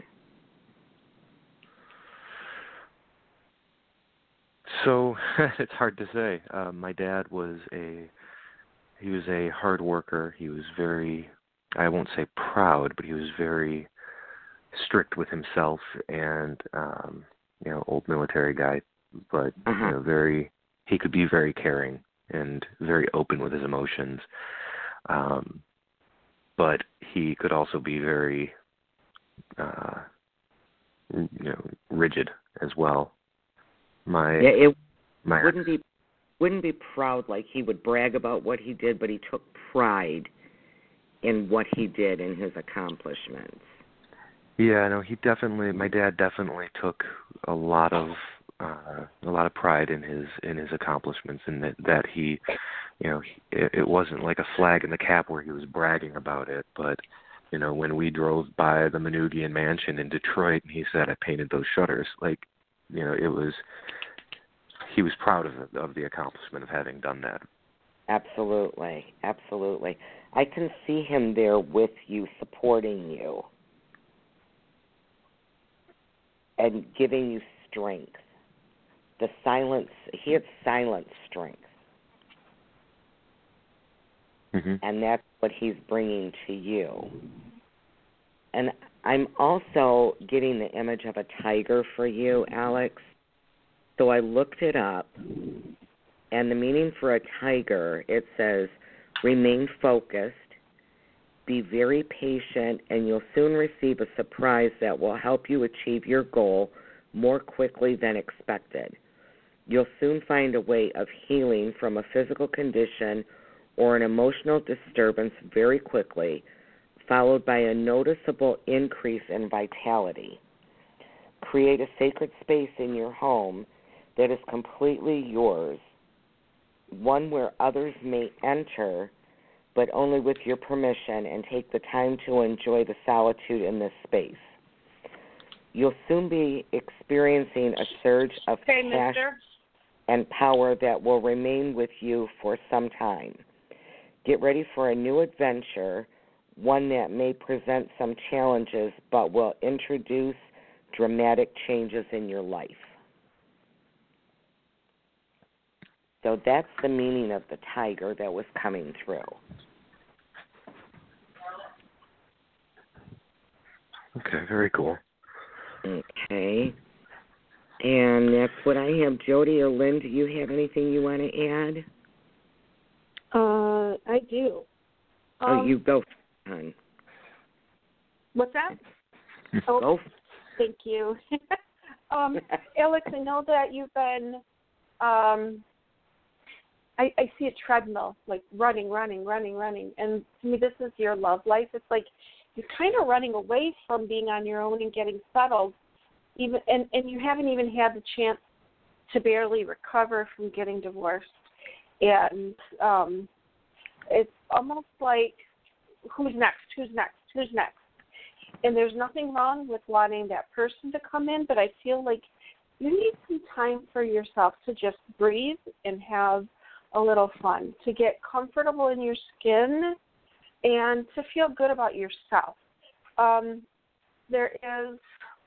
E: So it's hard to say. Uh, my dad was a he was a hard worker. He was very, I won't say proud, but he was very strict with himself, and um, you know, old military guy, but
B: Uh-huh.
E: you know, very he could be very caring and very open with his emotions. Um, but he could also be very, uh, you know, rigid as well. My
B: Yeah, it
E: my
B: wouldn't be wouldn't be proud like he would brag about what he did, but he took pride in what he did and his accomplishments.
E: Yeah, no, he definitely. My dad definitely took a lot of uh, a lot of pride in his in his accomplishments, and that that he, you know, he, it, it wasn't like a flag in the cap where he was bragging about it. But you know, when we drove by the Manoogian Mansion in Detroit, and he said, "I painted those shutters," like, you know, it was. He was proud of it, of the accomplishment of having done that.
B: Absolutely, absolutely. I can see him there with you, supporting you. and giving you strength. The silence, he had silent strength.
E: Mm-hmm.
B: And that's what he's bringing to you. And I'm also getting the image of a tiger for you, Alex. So I looked it up, and the meaning for a tiger, it says, remain focused, be very patient, and you'll soon receive a surprise that will help you achieve your goal more quickly than expected. You'll soon find a way of healing from a physical condition or an emotional disturbance very quickly, followed by a noticeable increase in vitality. Create a sacred space in your home that is completely yours, one where others may enter, but only with your permission, and take the time to enjoy the solitude in this space. You'll soon be experiencing a surge of
C: okay,
B: passion
C: mister?
B: and power that will remain with you for some time. Get ready for a new adventure, one that may present some challenges but will introduce dramatic changes in your life. So that's the meaning of the tiger that was coming through.
E: Okay, very cool.
B: Okay. And that's what I have. Jody or Lynn, do you have anything you want to add?
C: Uh, I do. Um,
B: oh, you go, hon.
C: What's that?
B: Oh,
C: oh, thank you. um, Alex, I know that you've been, um, I, I see a treadmill, like running, running, running, running. And to me, this is your love life. It's like you're kind of running away from being on your own and getting settled, even, and, and you haven't even had the chance to barely recover from getting divorced. And um, it's almost like, who's next, who's next, who's next? And there's nothing wrong with wanting that person to come in, but I feel like you need some time for yourself to just breathe and have a little fun, to get comfortable in your skin and to feel good about yourself. Um, there is,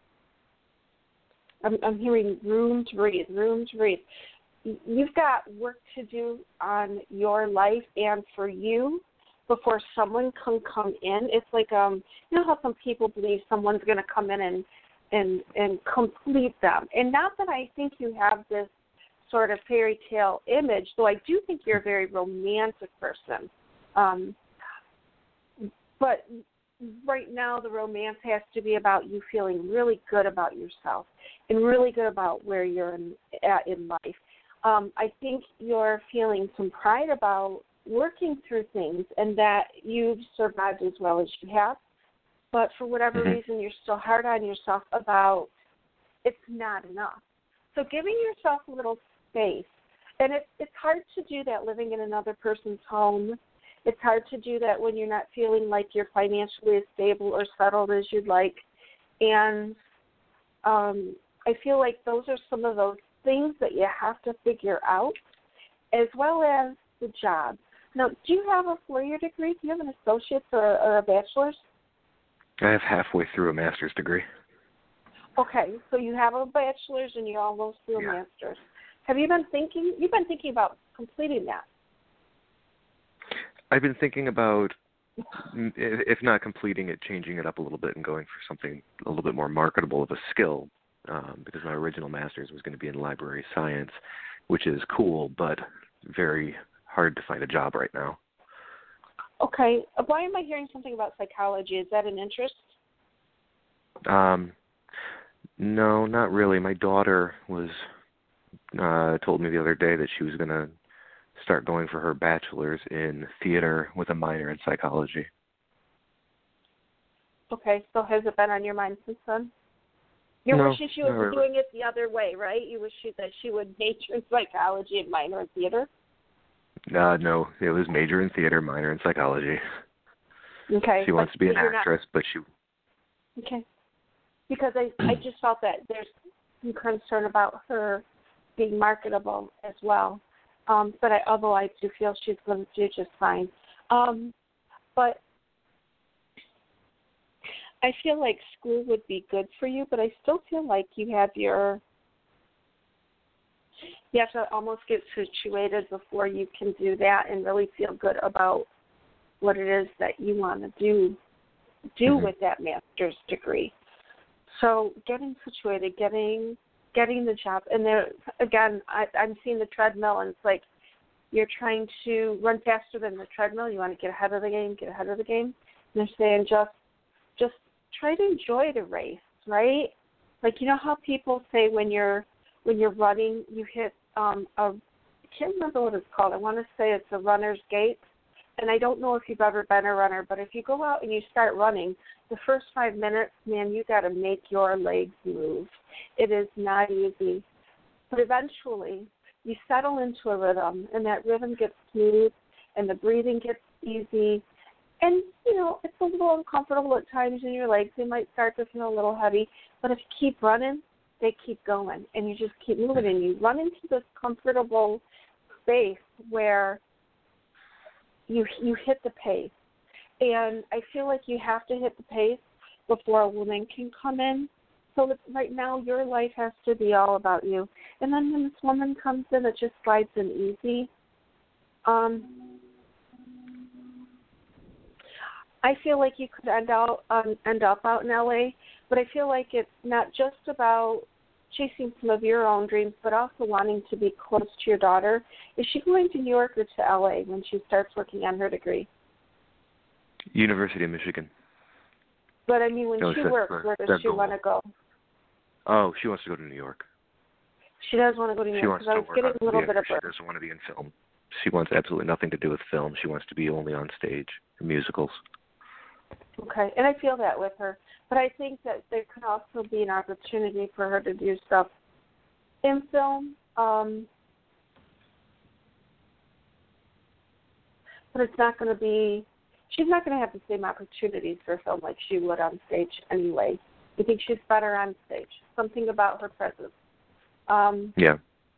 C: I'm, I'm hearing room to breathe, room to breathe. You've got work to do on your life and for you before someone can come in. It's like, um, you know how some people believe someone's going to come in and, and, and complete them. And not that I think you have this sort of fairy tale image, though I do think you're a very romantic person. Um, but right now the romance has to be about you feeling really good about yourself and really good about where you're in, at in life. Um, I think you're feeling some pride about working through things and that you've survived as well as you have. But for whatever
E: mm-hmm.
C: reason, you're still hard on yourself about it's not enough. So giving yourself a little space, and it's it's hard to do that living in another person's home. It's hard to do that when you're not feeling like you're financially as stable or settled as you'd like. And um, I feel like those are some of those things that you have to figure out, as well as the job. Now, do you have a four-year degree? Do you have an associate's or, or a bachelor's?
E: I have halfway through a master's degree.
C: Okay, so you have a bachelor's and you're almost through
E: yeah.
C: a master's. Have you been thinking? You've been thinking about completing that.
E: I've been thinking about, if not completing it, changing it up a little bit and going for something a little bit more marketable of a skill, um, because my original master's was going to be in library science, which is cool, but very hard to find a job right now.
C: Okay. Why am I hearing something about psychology? Is that an interest?
E: Um, no, not really. My daughter was uh, told me the other day that she was going to start going for her bachelor's in theater with a minor in psychology.
C: Okay, so has it been on your mind since then? You're
E: no,
C: wishing she was
E: really.
C: doing it the other way, right? You wish she, that she would major in psychology and minor in theater?
E: Uh, no, it was major in theater, minor in psychology.
C: Okay.
E: She wants to be an actress,
C: not...
E: but she...
C: Okay. Because I, I just felt that there's some concern about her being marketable as well. Um, but I, although I do feel she's going to do just fine. Um, but I feel like school would be good for you, but I still feel like you have your, you have to almost get situated before you can do that and really feel good about what it is that you want to do, do
E: mm-hmm.
C: with that master's degree. So getting situated, getting getting the job, and there again, I, I'm seeing the treadmill, and it's like you're trying to run faster than the treadmill. You want to get ahead of the game, get ahead of the game. And they're saying just just try to enjoy the race, right? Like, you know how people say when you're when you're running, you hit um, a, I can't remember what it's called. I want to say it's a runner's gate. And I don't know if you've ever been a runner, but if you go out and you start running, the first five minutes, man, you got to make your legs move. It is not easy. But eventually, you settle into a rhythm, and that rhythm gets smooth, and the breathing gets easy. And, you know, it's a little uncomfortable at times in your legs. They might start to feel a little heavy. But if you keep running, they keep going, and you just keep moving, and you run into this comfortable space where you you hit the pace. And I feel like you have to hit the pace before a woman can come in. So it's, right now your life has to be all about you. And then when this woman comes in, it just slides in easy. Um, I feel like you could end out um, end up out in L A, but I feel like it's not just about chasing some of your own dreams, but also wanting to be close to your daughter. Is she going to New York or to L A when she starts working on her degree?
E: University of Michigan.
C: But, I mean, when
E: no,
C: she
E: that's,
C: works, where does she want to go?
E: Oh, she wants to go to New York.
C: She does want to go to New
E: she
C: York, because I was getting a little bit of
E: She
C: her.
E: doesn't want to be in film. She wants absolutely nothing to do with film. She wants to be only on stage, in musicals.
C: Okay, and I feel that with her. But I think that there could also be an opportunity for her to do stuff in film. Um, but it's not going to be, she's not going to have the same opportunities for film like she would on stage anyway. I think she's better on stage. Something about her presence. Um,
E: yeah.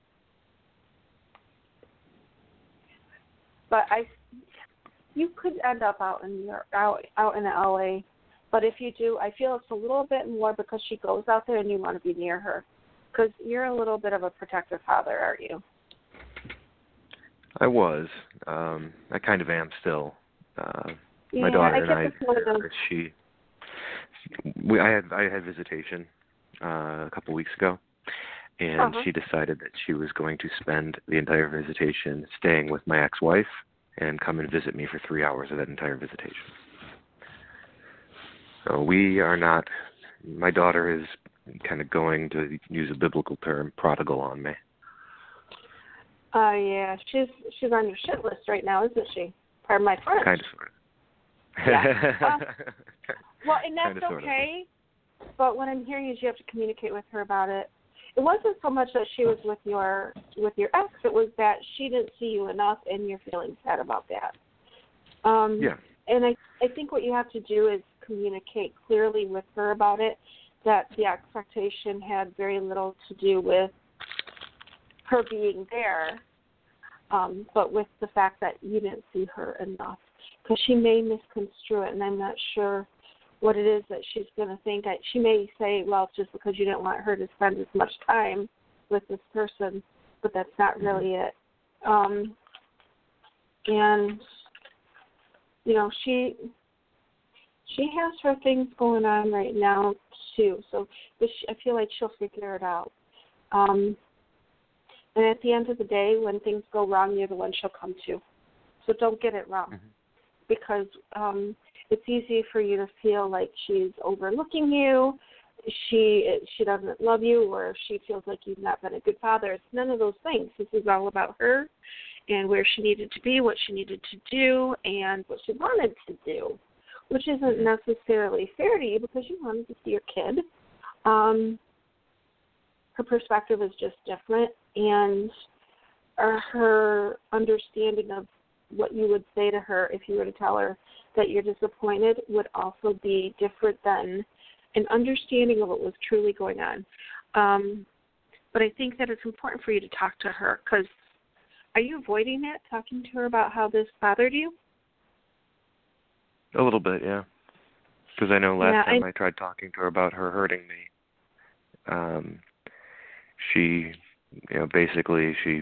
C: But I, you could end up out in New York, out out in L A. But if you do, I feel it's a little bit more because she goes out there and you want to be near her. Because you're a little bit of a protective father, aren't you?
E: I was. Um, I kind of am still. Uh,
C: yeah,
E: my daughter
C: I
E: and I,
C: uh,
E: she, we, I had I had visitation uh, a couple weeks ago, and
C: uh-huh.
E: she decided that she was going to spend the entire visitation staying with my ex-wife and come and visit me for three hours of that entire visitation. So we are not, my daughter is kind of going, to use a biblical term, prodigal on me.
C: Oh, uh, yeah. She's she's on your shit list right now, isn't she? Pardon my French.
E: Kind of, sort of.
C: Yeah. Well, well, and that's
E: kind of,
C: okay. Sort of. But what I'm hearing is you have to communicate with her about it. It wasn't so much that she was with your with your ex. It was that she didn't see you enough, and you're feeling sad about that. Um,
E: yeah.
C: And I I think what you have to do is communicate clearly with her about it, that the expectation had very little to do with her being there, um, but with the fact that you didn't see her enough. Because she may misconstrue it, and I'm not sure what it is that she's going to think. I, she may say, well, it's just because you didn't want her to spend as much time with this person, but that's not really it. Um, and, you know, she she has her things going on right now, too, so but she, I feel like she'll figure it out. Um, and at the end of the day, when things go wrong, you're the one she'll come to. So don't get it wrong, mm-hmm. because um, it's easy for you to feel like she's overlooking you, she she doesn't love you, or she feels like you've not been a good father. It's none of those things. This is all about her and where she needed to be, what she needed to do, and what she wanted to do, which isn't necessarily fair to you because you wanted to see your kid. Um, her perspective is just different, and uh, her understanding of what you would say to her if you were to tell her that you're disappointed would also be different than an understanding of what was truly going on. Um, but I think that it's important for you to talk to her, because are you avoiding that, talking to her about how this bothered you?
E: A little bit, yeah. Because I know last
C: yeah,
E: time
C: I,
E: I tried talking to her about her hurting me, um, she, you know, basically she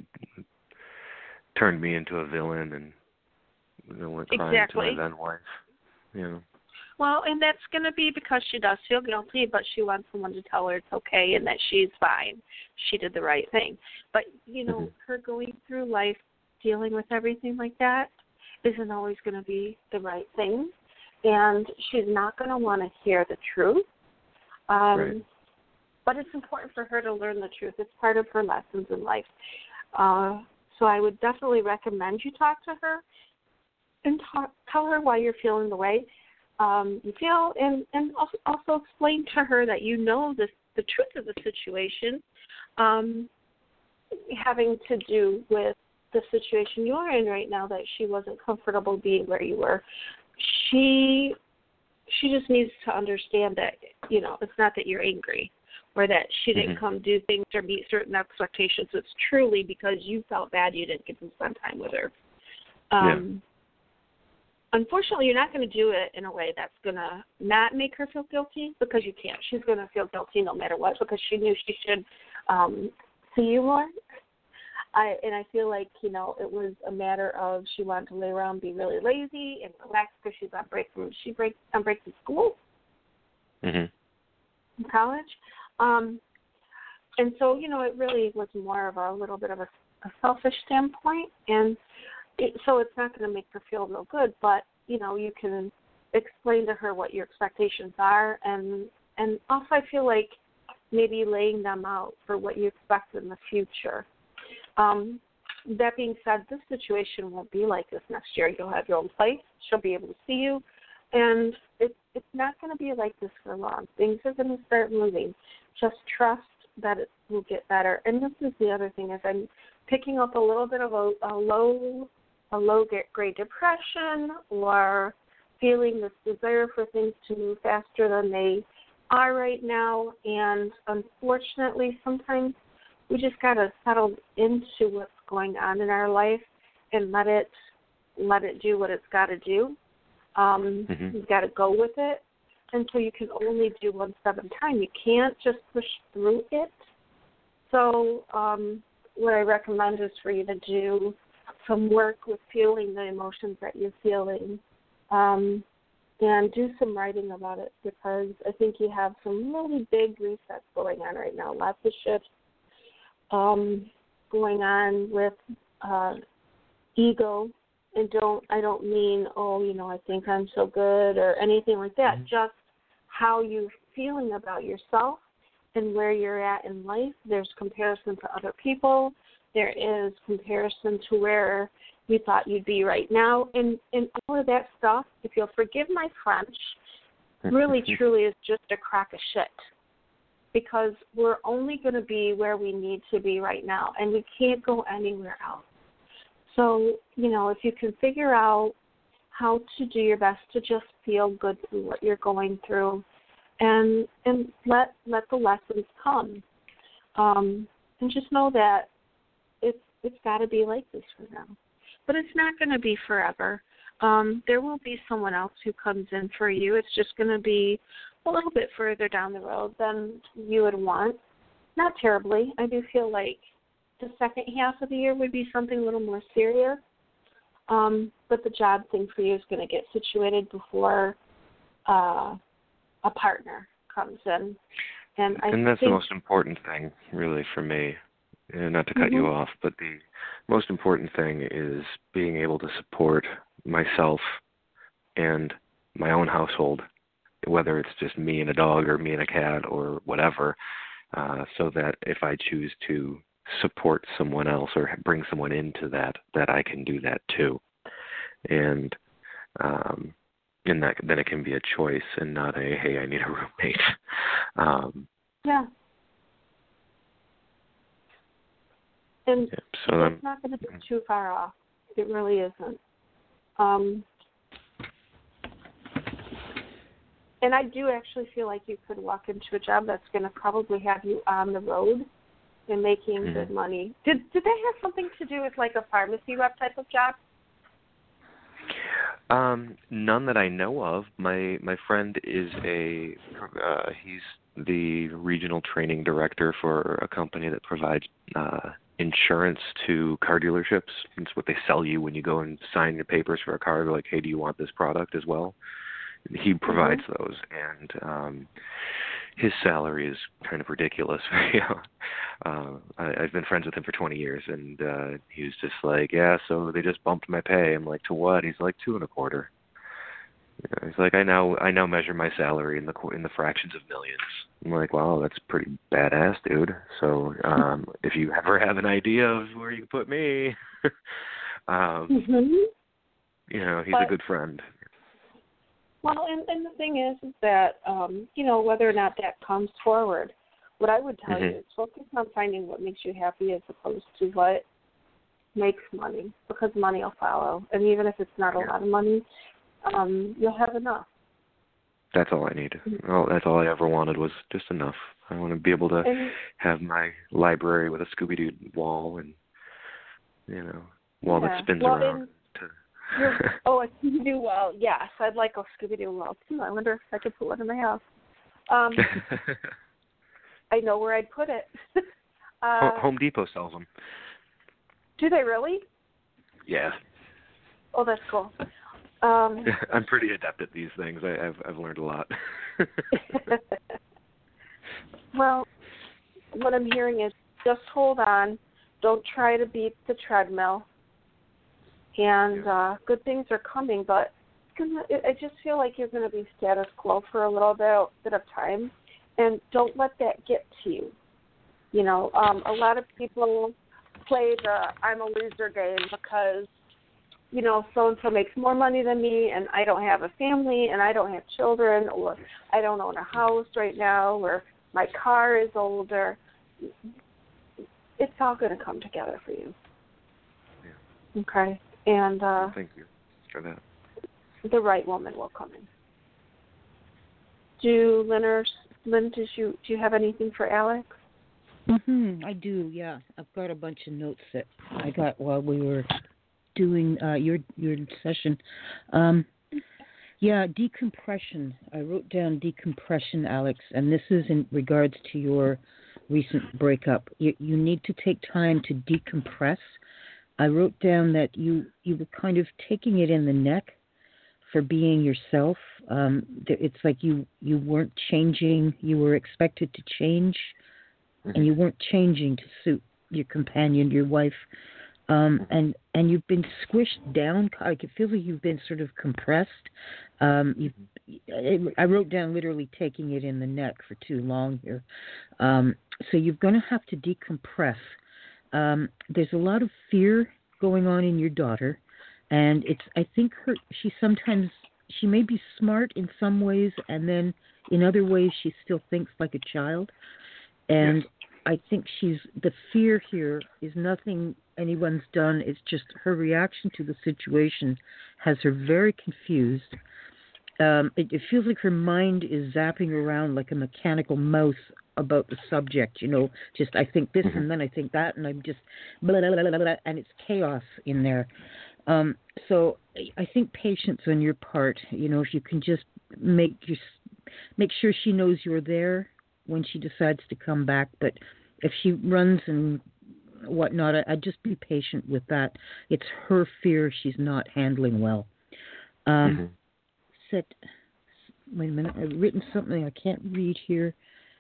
E: turned me into a villain and you know, went crying
C: exactly.
E: to my then wife. You know.
C: Well, and that's going to be because she does feel guilty, but she wants someone to tell her it's okay and that she's fine. She did the right thing. But, you know,
E: Mm-hmm.
C: her going through life dealing with everything like that isn't always going to be the right thing. And she's not going to want to hear the truth. Um,
E: right.
C: But it's important for her to learn the truth. It's part of her lessons in life. Uh, so I would definitely recommend you talk to her and talk, tell her why you're feeling the way um, you feel, and, and also, also explain to her that you know this, the truth of the situation um, having to do with the situation you're in right now, that she wasn't comfortable being where you were. She she just needs to understand that, you know, it's not that you're angry or that she didn't
E: Mm-hmm.
C: come do things or meet certain expectations. It's truly because you felt bad you didn't get to spend time with her. Um,
E: yeah.
C: Unfortunately, you're not going to do it in a way that's going to not make her feel guilty, because you can't. She's going to feel guilty no matter what, because she knew she should um, see you more. I, and I feel like, you know, it was a matter of she wanted to lay around, be really lazy, and relax because she's on break from she break on break from school,
E: Mm-hmm.
C: in college. Um, and so, you know, it really was more of a little bit of a, a selfish standpoint, and it, so it's not going to make her feel real good. But you know, you can explain to her what your expectations are, and and also I feel like maybe laying them out for what you expect in the future. Um, that being said, this situation won't be like this next year. You'll have your own place. She'll be able to see you. And it, it's not going to be like this for long. Things are going to start moving. Just trust that it will get better. And this is the other thing, is I'm picking up a little bit of a, a low a low grade depression, or feeling this desire for things to move faster than they are right now. And unfortunately, sometimes we just got to settle into what's going on in our life and let it let it do what it's got to do. Um,
E: Mm-hmm.
C: You've got to go with it. And so you can only do one step at a time. You can't just push through it. So um, what I recommend is for you to do some work with feeling the emotions that you're feeling, um, and do some writing about it, because I think you have some really big resets going on right now, lots of shifts um, going on with uh, ego. And don't I don't mean, oh, you know, I think I'm so good or anything like that. Mm-hmm. Just how you're feeling about yourself and where you're at in life. There's comparison to other people. There is comparison to where you thought you'd be right now. And, and all of that stuff, if you'll forgive my French, really, truly is just a crock of shit. Because we're only going to be where we need to be right now, and we can't go anywhere else. So, you know, if you can figure out how to do your best to just feel good through what you're going through, and and let let the lessons come, um, and just know that it's it's got to be like this for now. But it's not going to be forever. Um, there will be someone else who comes in for you. It's just going to be a little bit further down the road than you would want. Not terribly. I do feel like the second half of the year would be something a little more serious. Um, but the job thing for you is going to get situated before uh, a partner comes in. And, I
E: and that's
C: think,
E: the most important thing, really, for me. Uh, not to cut
C: mm-hmm.
E: you off, but the most important thing is being able to support myself and my own household, whether it's just me and a dog or me and a cat or whatever, uh, so that if I choose to support someone else or bring someone into that, that I can do that too. And um, and that then it can be a choice and not a, hey, I need a roommate. Um,
C: yeah. And
E: yeah, so
C: it's not going to be too far off. It really isn't. Um, and I do actually feel like you could walk into a job that's going to probably have you on the road and making mm-hmm. good money. Did did that have something to do with like a pharmacy rep type of job?
E: Um, none that I know of. My my friend is a uh, he's the regional training director for a company that provides uh, insurance to car dealerships. It's what they sell you when you go and sign your papers for a car. They're like, hey, do you want this product as well? He provides mm-hmm. those, and um, his salary is kind of ridiculous. you know, uh, I, I've been friends with him for twenty years, and uh, he was just like, "Yeah, so they just bumped my pay." I'm like, "To what?" He's like, two and a quarter. You know, he's like, "I now I now measure my salary in the in the fractions of millions." I'm like, "Wow, that's pretty badass, dude." So um, if you ever have an idea of where you can put me, um,
C: mm-hmm.
E: you know, he's
C: but,
E: a good friend.
C: Well, and, and the thing is, is that, um, you know, whether or not that comes forward, what I would tell
E: mm-hmm.
C: you is focus on finding what makes you happy as opposed to what makes money, because money will follow. And even if it's not a
E: yeah.
C: lot of money, um, you'll have enough.
E: That's all I need. Oh, that's all I ever wanted was just enough. I want to be able to
C: and,
E: have my library with a Scooby-Doo wall and, you know, wall
C: yeah.
E: that spins
C: well,
E: around.
C: And,
E: to
C: oh, a Scooby-Doo wall. Yes, I'd like a Scooby-Doo wall, too. I wonder if I could put one in my house. Um, I know where I'd put it. uh,
E: Home Depot sells them.
C: Do they really?
E: Yeah.
C: Oh, that's cool. Um,
E: I'm pretty adept at these things. I, I've I've learned a lot.
C: Well, what I'm hearing is just hold on. Don't try to beat the treadmill. And
E: yeah.
C: uh, good things are coming, but gonna, I just feel like you're going to be status quo for a little bit, bit of time, and don't let that get to you. You know, um, a lot of people play the I'm a loser game because, you know, so-and-so makes more money than me, and I don't have a family, and I don't have children, or I don't own a house right now, or my car is older. It's all going to come together for you.
E: Yeah.
C: Okay? And uh,
E: thank you for that.
C: The right woman will come in. Do Lynn or Lynn, did you do you have anything for Alex?
A: Mhm, I do. Yeah, I've got a bunch of notes that I got while we were doing uh, your your session. Um, yeah, decompression. I wrote down decompression, Alex, and this is in regards to your recent breakup. You, you need to take time to decompress. I wrote down that you, you were kind of taking it in the neck for being yourself. Um, it's like you, you weren't changing. You were expected to change, mm-hmm. and you weren't changing to suit your companion, your wife. Um, and and you've been squished down. Like it feels like you've been sort of compressed. Um, you, I wrote down literally taking it in the neck for too long here. Um, so you're going to have to decompress. Um, there's a lot of fear going on in your daughter, and it's. I think her. She sometimes she may be smart in some ways, and then in other ways she still thinks like a child. And yes. I think she's the fear here is nothing anyone's done. It's just her reaction to the situation has her very confused. Um, it, it feels like her mind is zapping around like a mechanical mouse about the subject, you know, just I think this mm-hmm. and then I think that, and I'm just blah, blah, blah, blah, blah, and it's chaos in there. Um, so I think patience on your part, you know, if you can just make your, make sure she knows you're there when she decides to come back, but if she runs and whatnot, I, I'd just be patient with that. It's her fear she's not handling well. Um, mm-hmm. Set, wait a minute, I've written something I can't read here.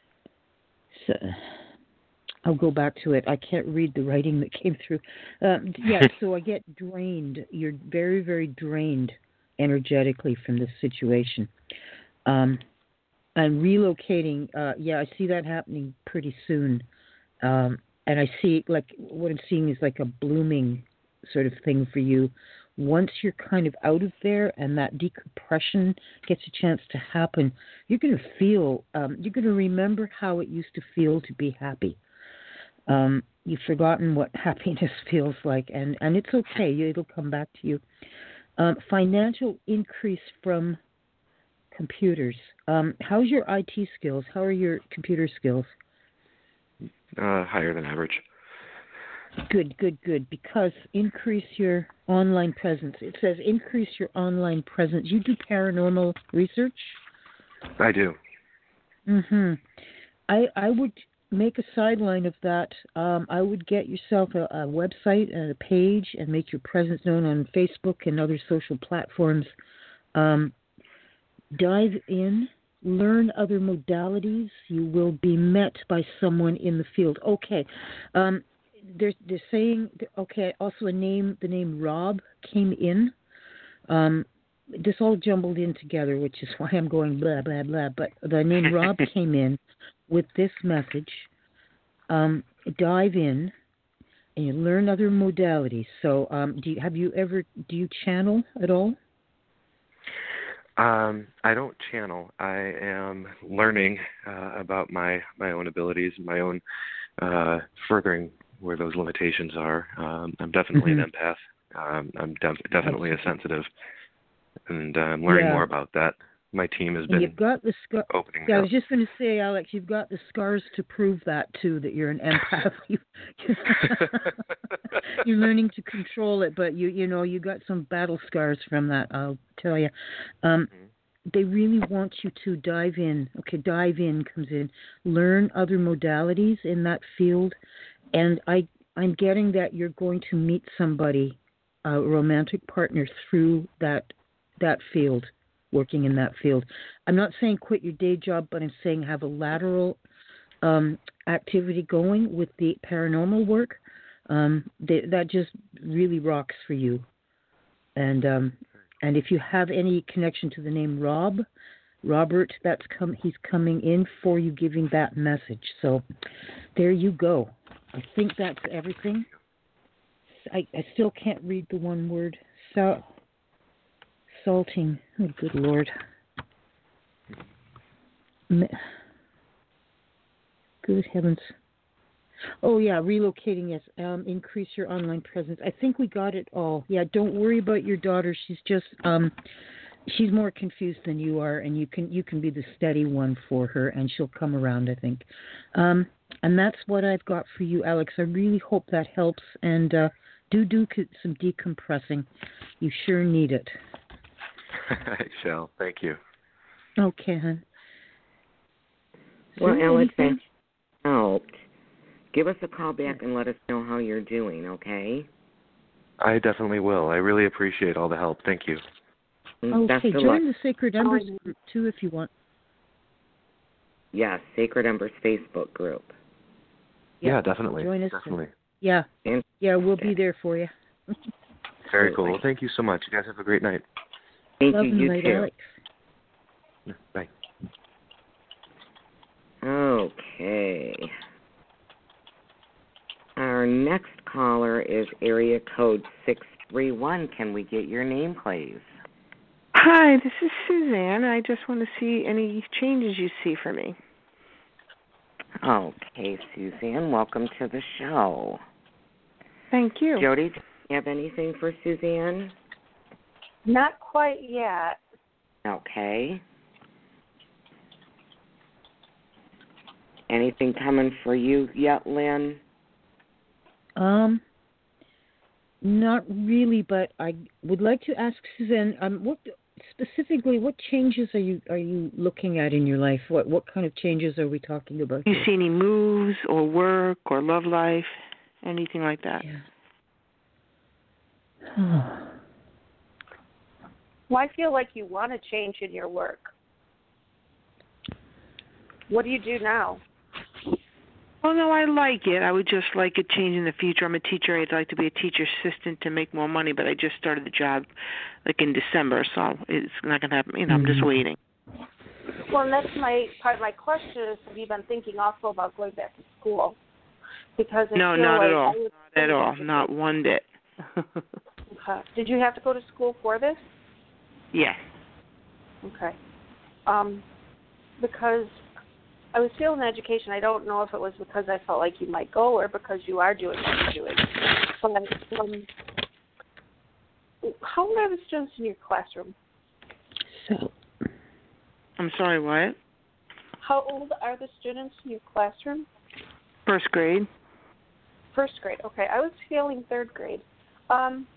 A: So, I'll go back to it. I can't read the writing that came through. Um, yeah, so I get drained. You're very, very drained energetically from this situation. Um, and relocating, uh, yeah, I see that happening pretty soon. Um, and I see, like, what I'm seeing is like a blooming sort of thing for you. Once you're kind of out of there and that decompression gets a chance to happen, you're going to feel, um, you're going to remember how it used to feel to be happy. Um, you've forgotten what happiness feels like, and, and it's okay. It'll come back to you. Um, financial increase from computers. Um, how's your I T skills? How are your computer skills?
E: Uh, higher than average.
A: Good, good, good. Because increase your online presence. It says increase your online presence. You do paranormal research?
E: I do.
A: Mm-hmm. I I would make a sideline of that. Um, I would get yourself a, a website and a page and make your presence known on Facebook and other social platforms. Um, dive in, learn other modalities. You will be met by someone in the field. Okay. Um, they're, they're saying, okay, also a name, the name Rob came in. Um, this all jumbled in together, which is why I'm going blah, blah, blah. But the name Rob came in with this message. Um, dive in and you learn other modalities. So um, do you, have you ever, do you channel at all?
E: Um, I don't channel. I am learning uh, about my, my own abilities, my own uh, furthering where those limitations are. Um, I'm definitely mm-hmm. an empath. Um, I'm de- definitely a sensitive, and uh, I'm learning
A: yeah.
E: more about that. My team has
A: and
E: been
A: you've got the scar-
E: opening
A: Yeah,
E: up.
A: I was just going to say, Alex, you've got the scars to prove that, too, that you're an empath. You're learning to control it, but, you you know, you got some battle scars from that, I'll tell you. Um, mm-hmm. They really want you to dive in. Okay, dive in comes in. Learn other modalities in that field. And I, I'm getting that you're going to meet somebody, a romantic partner, through that that field, working in that field. I'm not saying quit your day job, but I'm saying have a lateral um, activity going with the paranormal work. Um, they, that just really rocks for you. And um, and if you have any connection to the name Rob, Robert, that's come. He's coming in for you, giving that message. So there you go. I think that's everything. I, I still can't read the one word. So, salting. Oh, good Lord. Good heavens. Oh, yeah, relocating, yes. Um, increase your online presence. I think we got it all. Yeah, don't worry about your daughter. She's just, um, she's more confused than you are, and you can you can be the steady one for her, and she'll come around, I think. Um, and that's what I've got for you, Alex. I really hope that helps, and uh, do do some decompressing. You sure need it.
E: I shall. Thank you.
A: Okay, hon.
B: Well, Alex, that helped. Give us a call back and let us know how you're doing, okay?
E: I definitely will. I really appreciate all the help. Thank you.
A: Okay, join luck. the Sacred Embers group, too, if you want.
B: Yes, Sacred Embers Facebook group.
E: Yeah, yeah definitely.
A: Join us.
E: Definitely.
A: Yeah. Yeah, we'll be there for you.
E: Very cool. Well, thank you so much. You guys have a great night.
B: Thank
A: Love
B: you, you
A: night,
B: too.
A: Alex.
E: Bye.
B: Okay. Our next caller is area code six three one. Can we get your name, please?
F: Hi, this is Suzanne. I just want to see any changes you see for me.
B: Okay, Suzanne, welcome to the show.
F: Thank you.
B: Jody, do you have anything for Suzanne?
C: Not quite yet.
B: Okay. Anything coming for you yet, Lynn?
A: Um, not really, but I would like to ask Suzanne, um, what specifically, what changes are you are you looking at in your life? What what kind of changes are we talking about?
F: You
A: here?
F: see any moves or work or love life, anything like that?
A: Yeah.
C: Well, I feel like you want to change in your work. What do you do now?
F: Oh, no, I like it. I would just like a change in the future. I'm a teacher. I'd like to be a teacher assistant to make more money, but I just started the job like in December, so it's not going to happen. You know, I'm just waiting.
C: Well, and that's my part of my question is, have you been thinking also about going back to school? Because I
F: No,
C: feel
F: not
C: like
F: at all.
C: I would
F: Not at all. Not one bit.
C: Okay. Did you have to go to school for this?
F: Yes.
C: Okay. Um, because I was still in education. I don't know if it was because I felt like you might go or because you are doing what you're doing. But um, how old are the students in your classroom?
A: So,
F: I'm sorry, what?
C: How old are the students in your classroom?
F: First grade.
C: First grade. Okay, I was feeling third grade. Um,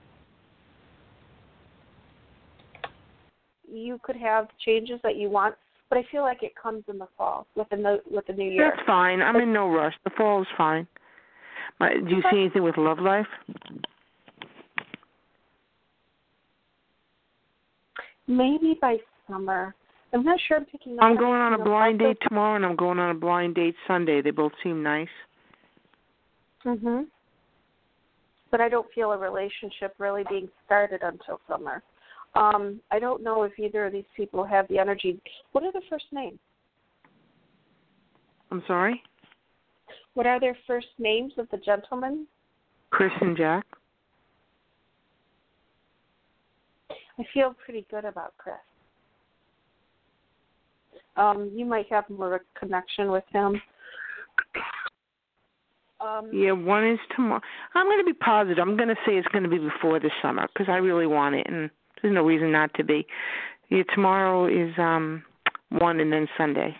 C: you could have changes that you want, but I feel like it comes in the fall with the no, with the new year.
F: That's fine. I'm in no rush. The fall is fine. My, do you see anything with love life?
C: Maybe by summer. I'm not sure I'm picking up.
F: I'm going on a blind date tomorrow, and I'm going on a blind date Sunday. They both seem nice.
C: Mhm. But I don't feel a relationship really being started until summer. Um, I don't know if either of these people have the energy. What are their first names?
F: I'm sorry?
C: What are their first names of the gentlemen?
F: Chris and Jack.
C: I feel pretty good about Chris. Um, you might have more of a connection with him. Um,
F: yeah, one is tomorrow. I'm going to be positive. I'm going to say it's going to be before the summer because I really want it, and there's no reason not to be. Yeah, tomorrow is um, one, and then Sunday.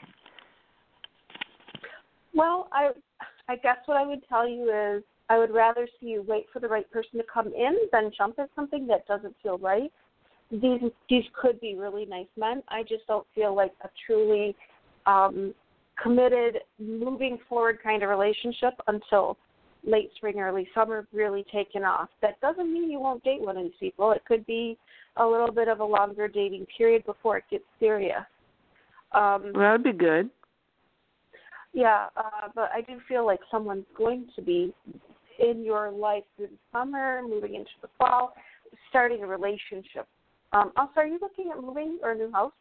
C: Well, I, I guess what I would tell you is I would rather see you wait for the right person to come in than jump at something that doesn't feel right. These these could be really nice men. I just don't feel like a truly um, committed, moving forward kind of relationship until late spring, early summer, really taking off. That doesn't mean you won't date one of these people. It could be a little bit of a longer dating period before it gets serious. Um,
F: well, that'd be good.
C: Yeah, uh, but I do feel like someone's going to be in your life through the summer, moving into the fall, starting a relationship. Um, also, are you looking at moving or a new house?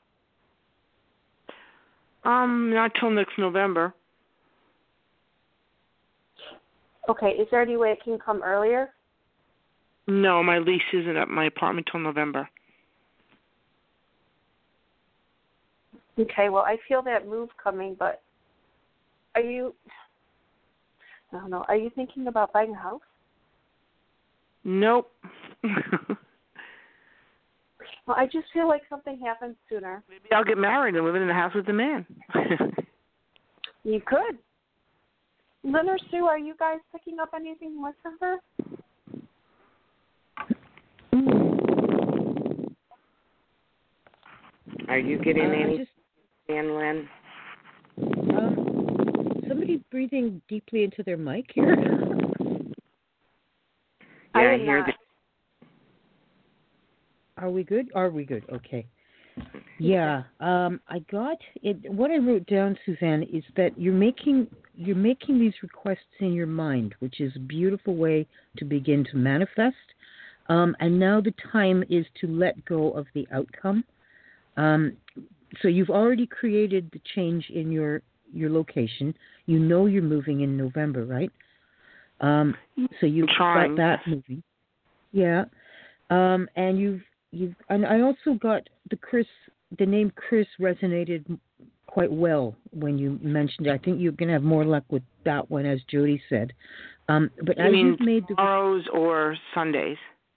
F: Um, not till next November.
C: Okay, is there any way it can come earlier?
F: No, my lease isn't up my apartment till November.
C: Okay, well, I feel that move coming, but are you, I don't know, are you thinking about buying a house?
F: Nope.
C: Well, I just feel like something happens sooner.
F: Maybe I'll get married and live in the house with the man.
C: You could. Lynn or Sue, are you guys picking up anything with her?
B: Are you getting
A: uh,
B: any,
A: just,
B: Dan, Lynn?
A: Um, somebody breathing deeply into their mic here.
B: Yeah,
C: I,
B: I
C: am
B: hear
C: not.
B: that.
A: Are we good? Are we good? Okay. Yeah. Um, I got it. What I wrote down, Suzanne, is that you're making you're making these requests in your mind, which is a beautiful way to begin to manifest. Um, and now the time is to let go of the outcome. Um, so you've already created the change in your your location. You know you're moving in November, right? Um, so you've got that moving. Yeah. Um, and you've You've, and I also got the Chris, the name Chris resonated quite well when you mentioned it. I think you're going to have more luck with that one, as Jody said. Um, but
F: you
A: as
F: mean
A: you've made the
F: tomorrows or Sundays?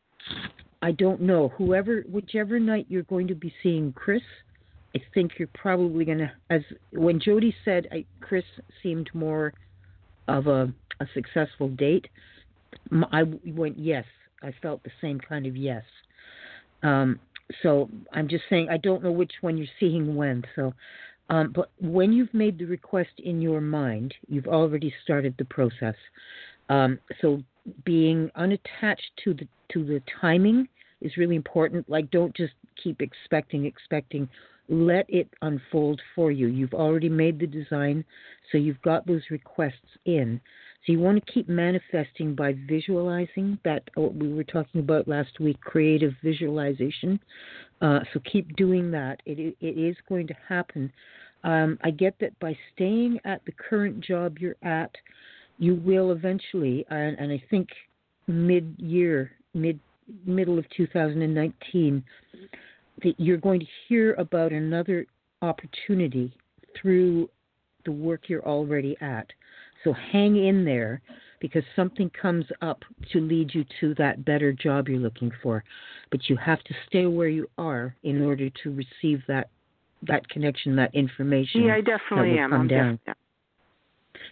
A: I don't know. Whoever, whichever night you're going to be seeing Chris, I think you're probably going to. As when Jody said, I, Chris seemed more of a, a successful date. I went yes. I felt the same kind of yes. Um, so I'm just saying I don't know which one you're seeing when. So, um, but when you've made the request in your mind, you've already started the process. Um, so being unattached to the to the timing is really important. Like, don't just keep expecting, expecting. Let it unfold for you. You've already made the design, so you've got those requests in. So you want to keep manifesting by visualizing that, what we were talking about last week, creative visualization. Uh, so keep doing that. It, it is going to happen. Um, I get that by staying at the current job you're at, you will eventually, and, and I think mid-year, mid middle of two thousand nineteen, that you're going to hear about another opportunity through the work you're already at. So hang in there, because something comes up to lead you to that better job you're looking for. But you have to stay where you are in order to receive that that connection, that information.
F: Yeah, I definitely
A: that will
F: am.
A: come
F: I'm
A: down.
F: def-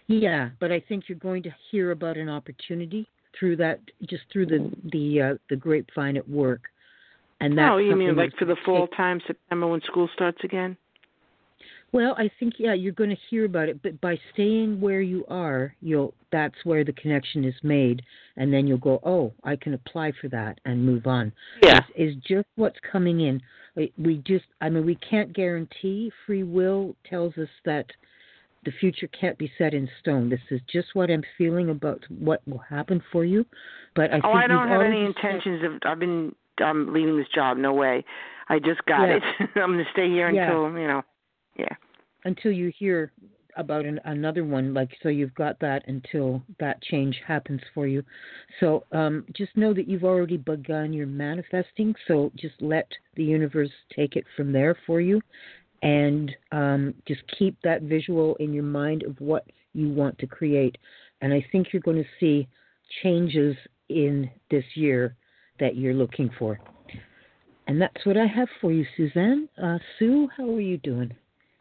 A: Yeah, but I think you're going to hear about an opportunity through that, just through the the uh, the grapevine at work, and that's
F: oh, you mean
A: something
F: like
A: that's
F: for the
A: gonna
F: fall
A: take-
F: time, September when school starts again?
A: Well, I think yeah, you're going to hear about it, but by staying where you are, you'll that's where the connection is made, and then you'll go, oh, I can apply for that and move on.
F: Yeah.
A: Is, is just what's coming in. We, we just, I mean, we can't guarantee. Free will tells us that the future can't be set in stone. This is just what I'm feeling about what will happen for you. But I
F: oh,
A: think
F: I don't
A: you've
F: have any
A: already
F: intentions of. I've been. I'm leaving this job. No way. I just got
A: Yeah.
F: it. I'm going to stay here
A: Yeah.
F: until you know. Yeah.
A: until you hear about an, another one, like, so you've got that until that change happens for you. So um, just know that you've already begun your manifesting, so just let the universe take it from there for you, and um, just keep that visual in your mind of what you want to create. And I think you're going to see changes in this year that you're looking for. And that's what I have for you, Suzanne. Uh, Sue, how are you doing?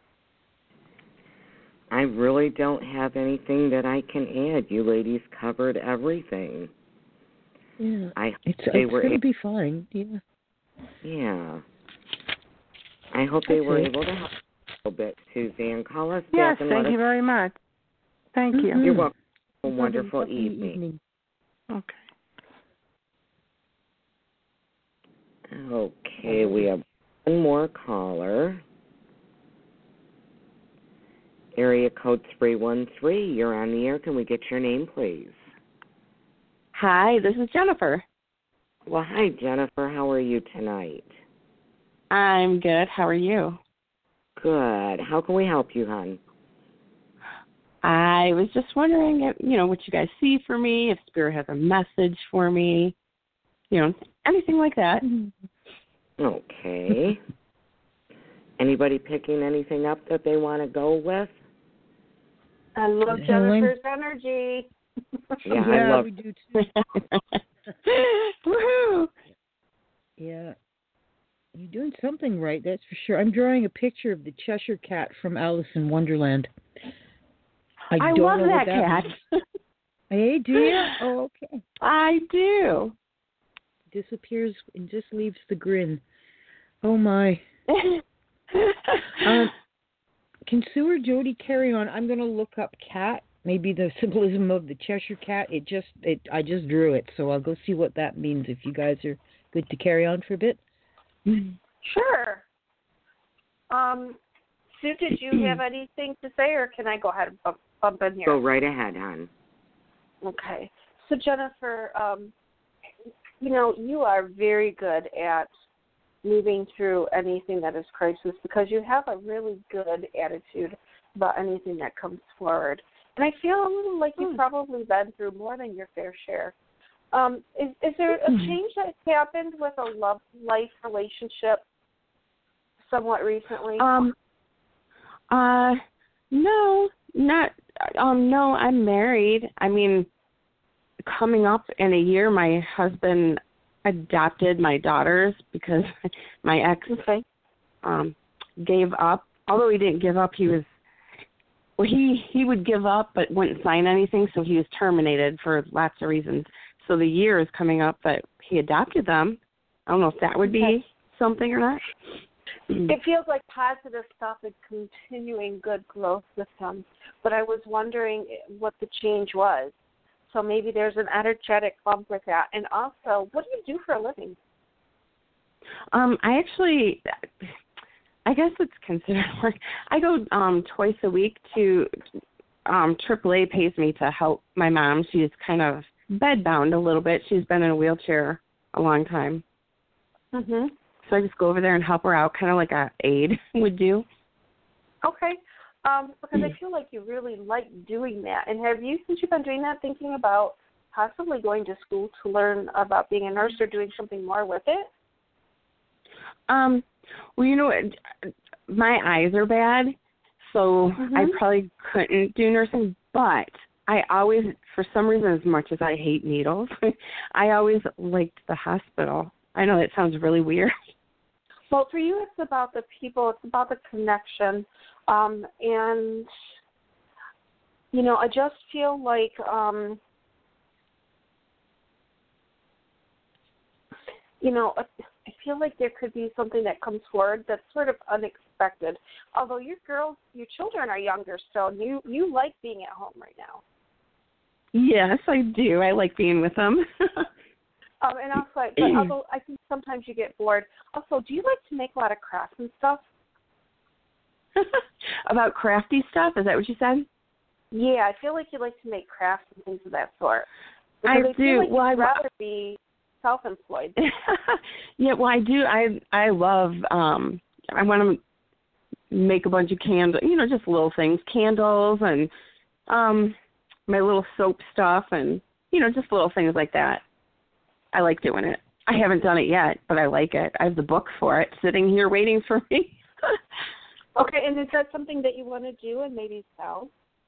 B: I really don't have anything that I can add. You ladies covered everything.
A: Yeah,
B: I
A: it's,
B: they
A: it's
B: were
A: going to
B: able,
A: be fine. Yeah.
B: Yeah. I hope they
A: Okay.
B: were able to help a little bit, Suzanne. Call us
F: Yes.
B: back and
F: Thank
B: let
F: you
B: us.
F: very much. Thank you.
A: Mhm.
B: You're welcome. A
A: Have
B: wonderful
A: lovely
B: evening.
F: Okay.
B: Okay, we have one more caller. Area code three one three. You're on the air. Can we get your name, please?
G: Hi, this is Jennifer.
B: Well, hi, Jennifer. How are you tonight?
G: I'm good. How are you?
B: Good. How can we help you, hon?
G: I was just wondering, if, you know, what you guys see for me, if Spirit has a message for me, you know, anything like that.
B: Okay. Anybody picking anything up that they want to go with?
C: I love
A: Helen?
C: Jennifer's energy.
B: Yeah,
A: yeah,
B: I love.
A: we do too.
G: Woohoo!
A: Yeah. You're doing something right, that's for sure. I'm drawing a picture of the Cheshire Cat from Alice in Wonderland. I,
G: I
A: don't
G: love
A: know
G: that
A: what that
G: cat.
A: means. Hey, do you? Oh, okay.
G: I do.
A: Disappears and just leaves the grin. Oh, my. um, can Sue or Jody carry on? I'm going to look up cat, maybe the symbolism of the Cheshire Cat. It just, it. I just drew it, so I'll go see what that means if you guys are good to carry on for a bit.
C: Sure. Um, Sue, did you have anything to say, or can I go ahead and bump, bump in here?
B: Go right ahead, hon.
C: Okay. So, Jennifer, um, you know, you are very good at moving through anything that is crisis because you have a really good attitude about anything that comes forward. And I feel a little like you've probably been through more than your fair share. Um, is, is there a change that happened with a love life relationship somewhat recently?
G: Um, uh, no, not, um, no, I'm married. I mean, coming up in a year, my husband adopted my daughters because my ex
C: okay.
G: um, gave up. Although he didn't give up, he was, well, he, he would give up but wouldn't sign anything, so he was terminated for lots of reasons. So the year is coming up that he adopted them. I don't know if that would be
C: okay.
G: something or not.
C: It feels like positive stuff and continuing good growth with them. But I was wondering what the change was. So maybe there's an energetic bump with that. And also, what do you do for a living?
G: Um, I actually, I guess it's considered work. I go um, twice a week to, um, triple A pays me to help my mom. She's kind of bedbound a little bit. She's been in a wheelchair a long time.
C: Mm-hmm.
G: So I just go over there and help her out, kind of like a aide would do.
C: Okay. Um, because I feel like you really like doing that. And have you, since you've been doing that, thinking about possibly going to school to learn about being a nurse or doing something more with it?
G: Um, well, you know, my eyes are bad, so
C: mm-hmm.
G: I probably couldn't do nursing, but I always, for some reason, as much as I hate needles, I always liked the hospital. I know that sounds really weird.
C: Well, for you, it's about the people. It's about the connection. Um, and you know, I just feel like um, you know, I feel like there could be something that comes forward that's sort of unexpected. Although your girls, your children are younger still, you you like being at home right now.
G: Yes, I do. I like being with them.
C: um, and also, but although I think sometimes you get bored. Also, do you like to make a lot of crafts and stuff?
G: About crafty stuff? Is that what you said?
C: Yeah, I feel like you like to make crafts and things of that sort. Because
G: I,
C: I
G: do.
C: feel like
G: well,
C: you'd
G: I
C: rather be self-employed.
G: Yeah, well, I do. I I love. Um, I want to make a bunch of candles. You know, just little things, candles, and um, my little soap stuff, and you know, just little things like that. I like doing it. I haven't done it yet, but I like it. I have the book for it sitting here waiting for me.
C: Okay, and is that something that you want to do and maybe sell?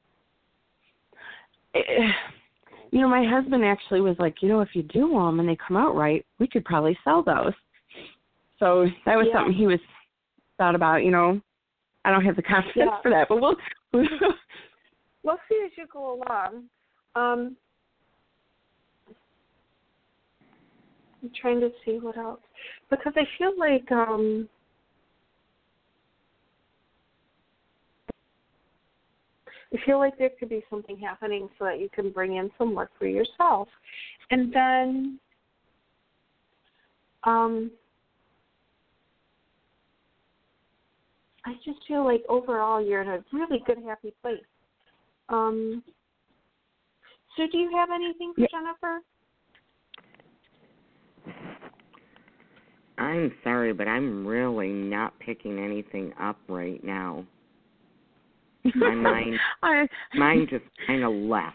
G: You know, my husband actually was like, you know, if you do them and they come out right, we could probably sell those. So that was
C: yeah.
G: something he was thought about. You know, I don't have the confidence
C: yeah.
G: for that, but we'll
C: we'll see as you go along. Um, I'm trying to see what else, because I feel like um, I feel like there could be something happening so that you can bring in some work for yourself. And then um, I just feel like overall you're in a really good, happy place. Um, so do you have anything for
G: yeah.
C: Jennifer?
B: I'm sorry, but I'm really not picking anything up right now. My mind,
G: I,
B: mine just kind of left.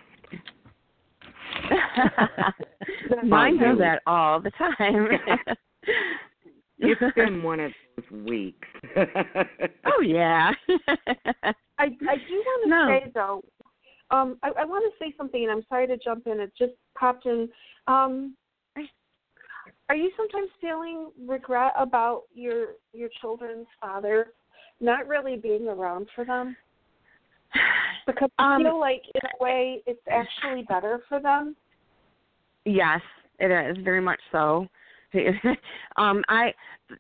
G: Mine does that all the time.
B: It's been one of those weeks.
G: Oh, yeah.
C: I, I do want to
G: no.
C: say, though, um, I, I want to say something, and I'm sorry to jump in. It just popped in. Um, are you sometimes feeling regret about your your children's father not really being around for them? Because I
G: um,
C: feel like, in a way, it's actually better for them.
G: Yes, it is, very much so. um, I,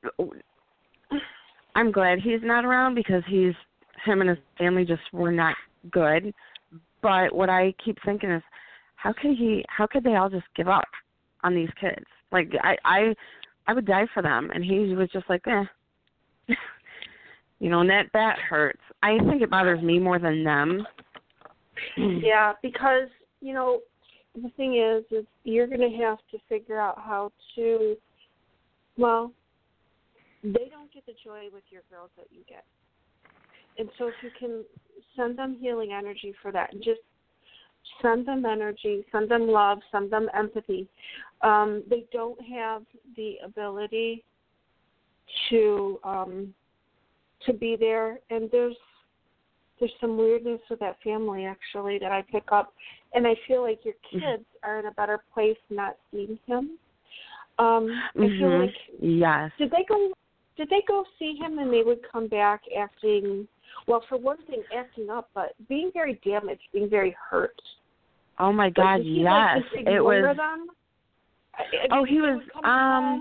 G: I'm glad he's not around because he's him and his family just were not good. But what I keep thinking is, how could he? How could they all just give up on these kids? Like I, I, I would die for them, and he was just like, eh. You know, and that that hurts. I think it bothers me more than them.
C: Yeah, because you know, the thing is, is you're going to have to figure out how to. Well, they don't get the joy with your girls that you get, and so if you can send them healing energy for that, and just send them energy, send them love, send them empathy. Um, they don't have the ability to um, to be there, and there's there's some weirdness with that family actually that I pick up, and I feel like your kids are in a better place not seeing him. Um, I
G: mm-hmm.
C: feel like
G: yes.
C: Did they go? Did they go see him and they would come back acting? Well, for one thing, acting up, but being very damaged, being very hurt.
G: Oh my God!
C: Like, did he,
G: yes,
C: like,
G: it was.
C: Them? I, I
G: oh,
C: mean,
G: he was. Um.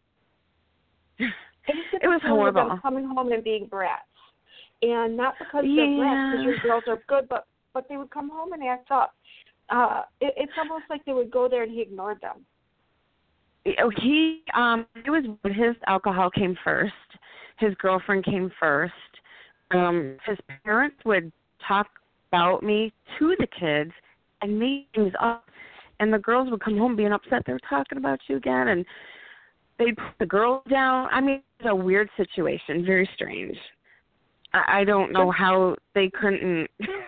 G: It was horrible.
C: Them coming home and being brats, and not because
G: yeah.
C: they're brats, because your girls are good, but but they would come home and act up. Uh, it, it's almost like they would go there and he ignored them.
G: He um it was his alcohol came first. His girlfriend came first. Um, his parents would talk about me to the kids and make things up, and the girls would come home being upset. They're talking about you again, and they'd put the girls down. I mean, it's a weird situation, very strange. I, I don't know how they couldn't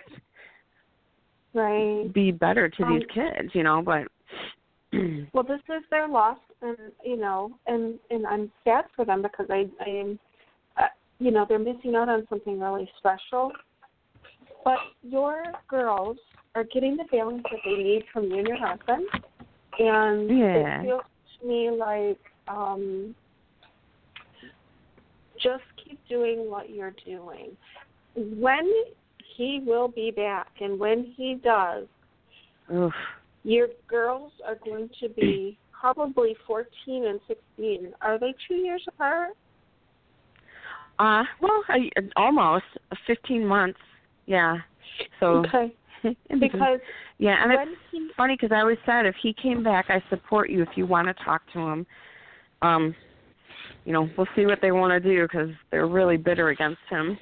C: right
G: be better to
C: um,
G: these kids, you know, but.
C: Well, this is their loss, and you know, and and I'm sad for them because I, I am, uh, you know, they're missing out on something really special. But your girls are getting the balance that they need from you and your husband, and
G: yeah.
C: it feels to me like um, just keep doing what you're doing. When he will be back. And when he does,
G: Oof.
C: your girls are going to be probably fourteen and sixteen. Are they two years apart?
G: Uh, well, I, almost fifteen months. Yeah. So.
C: Okay. Because
G: yeah, and it's
C: he,
G: funny because I always said if he came back, I support you if you want to talk to him. Um, you know, we'll see what they want to do because they're really bitter against him.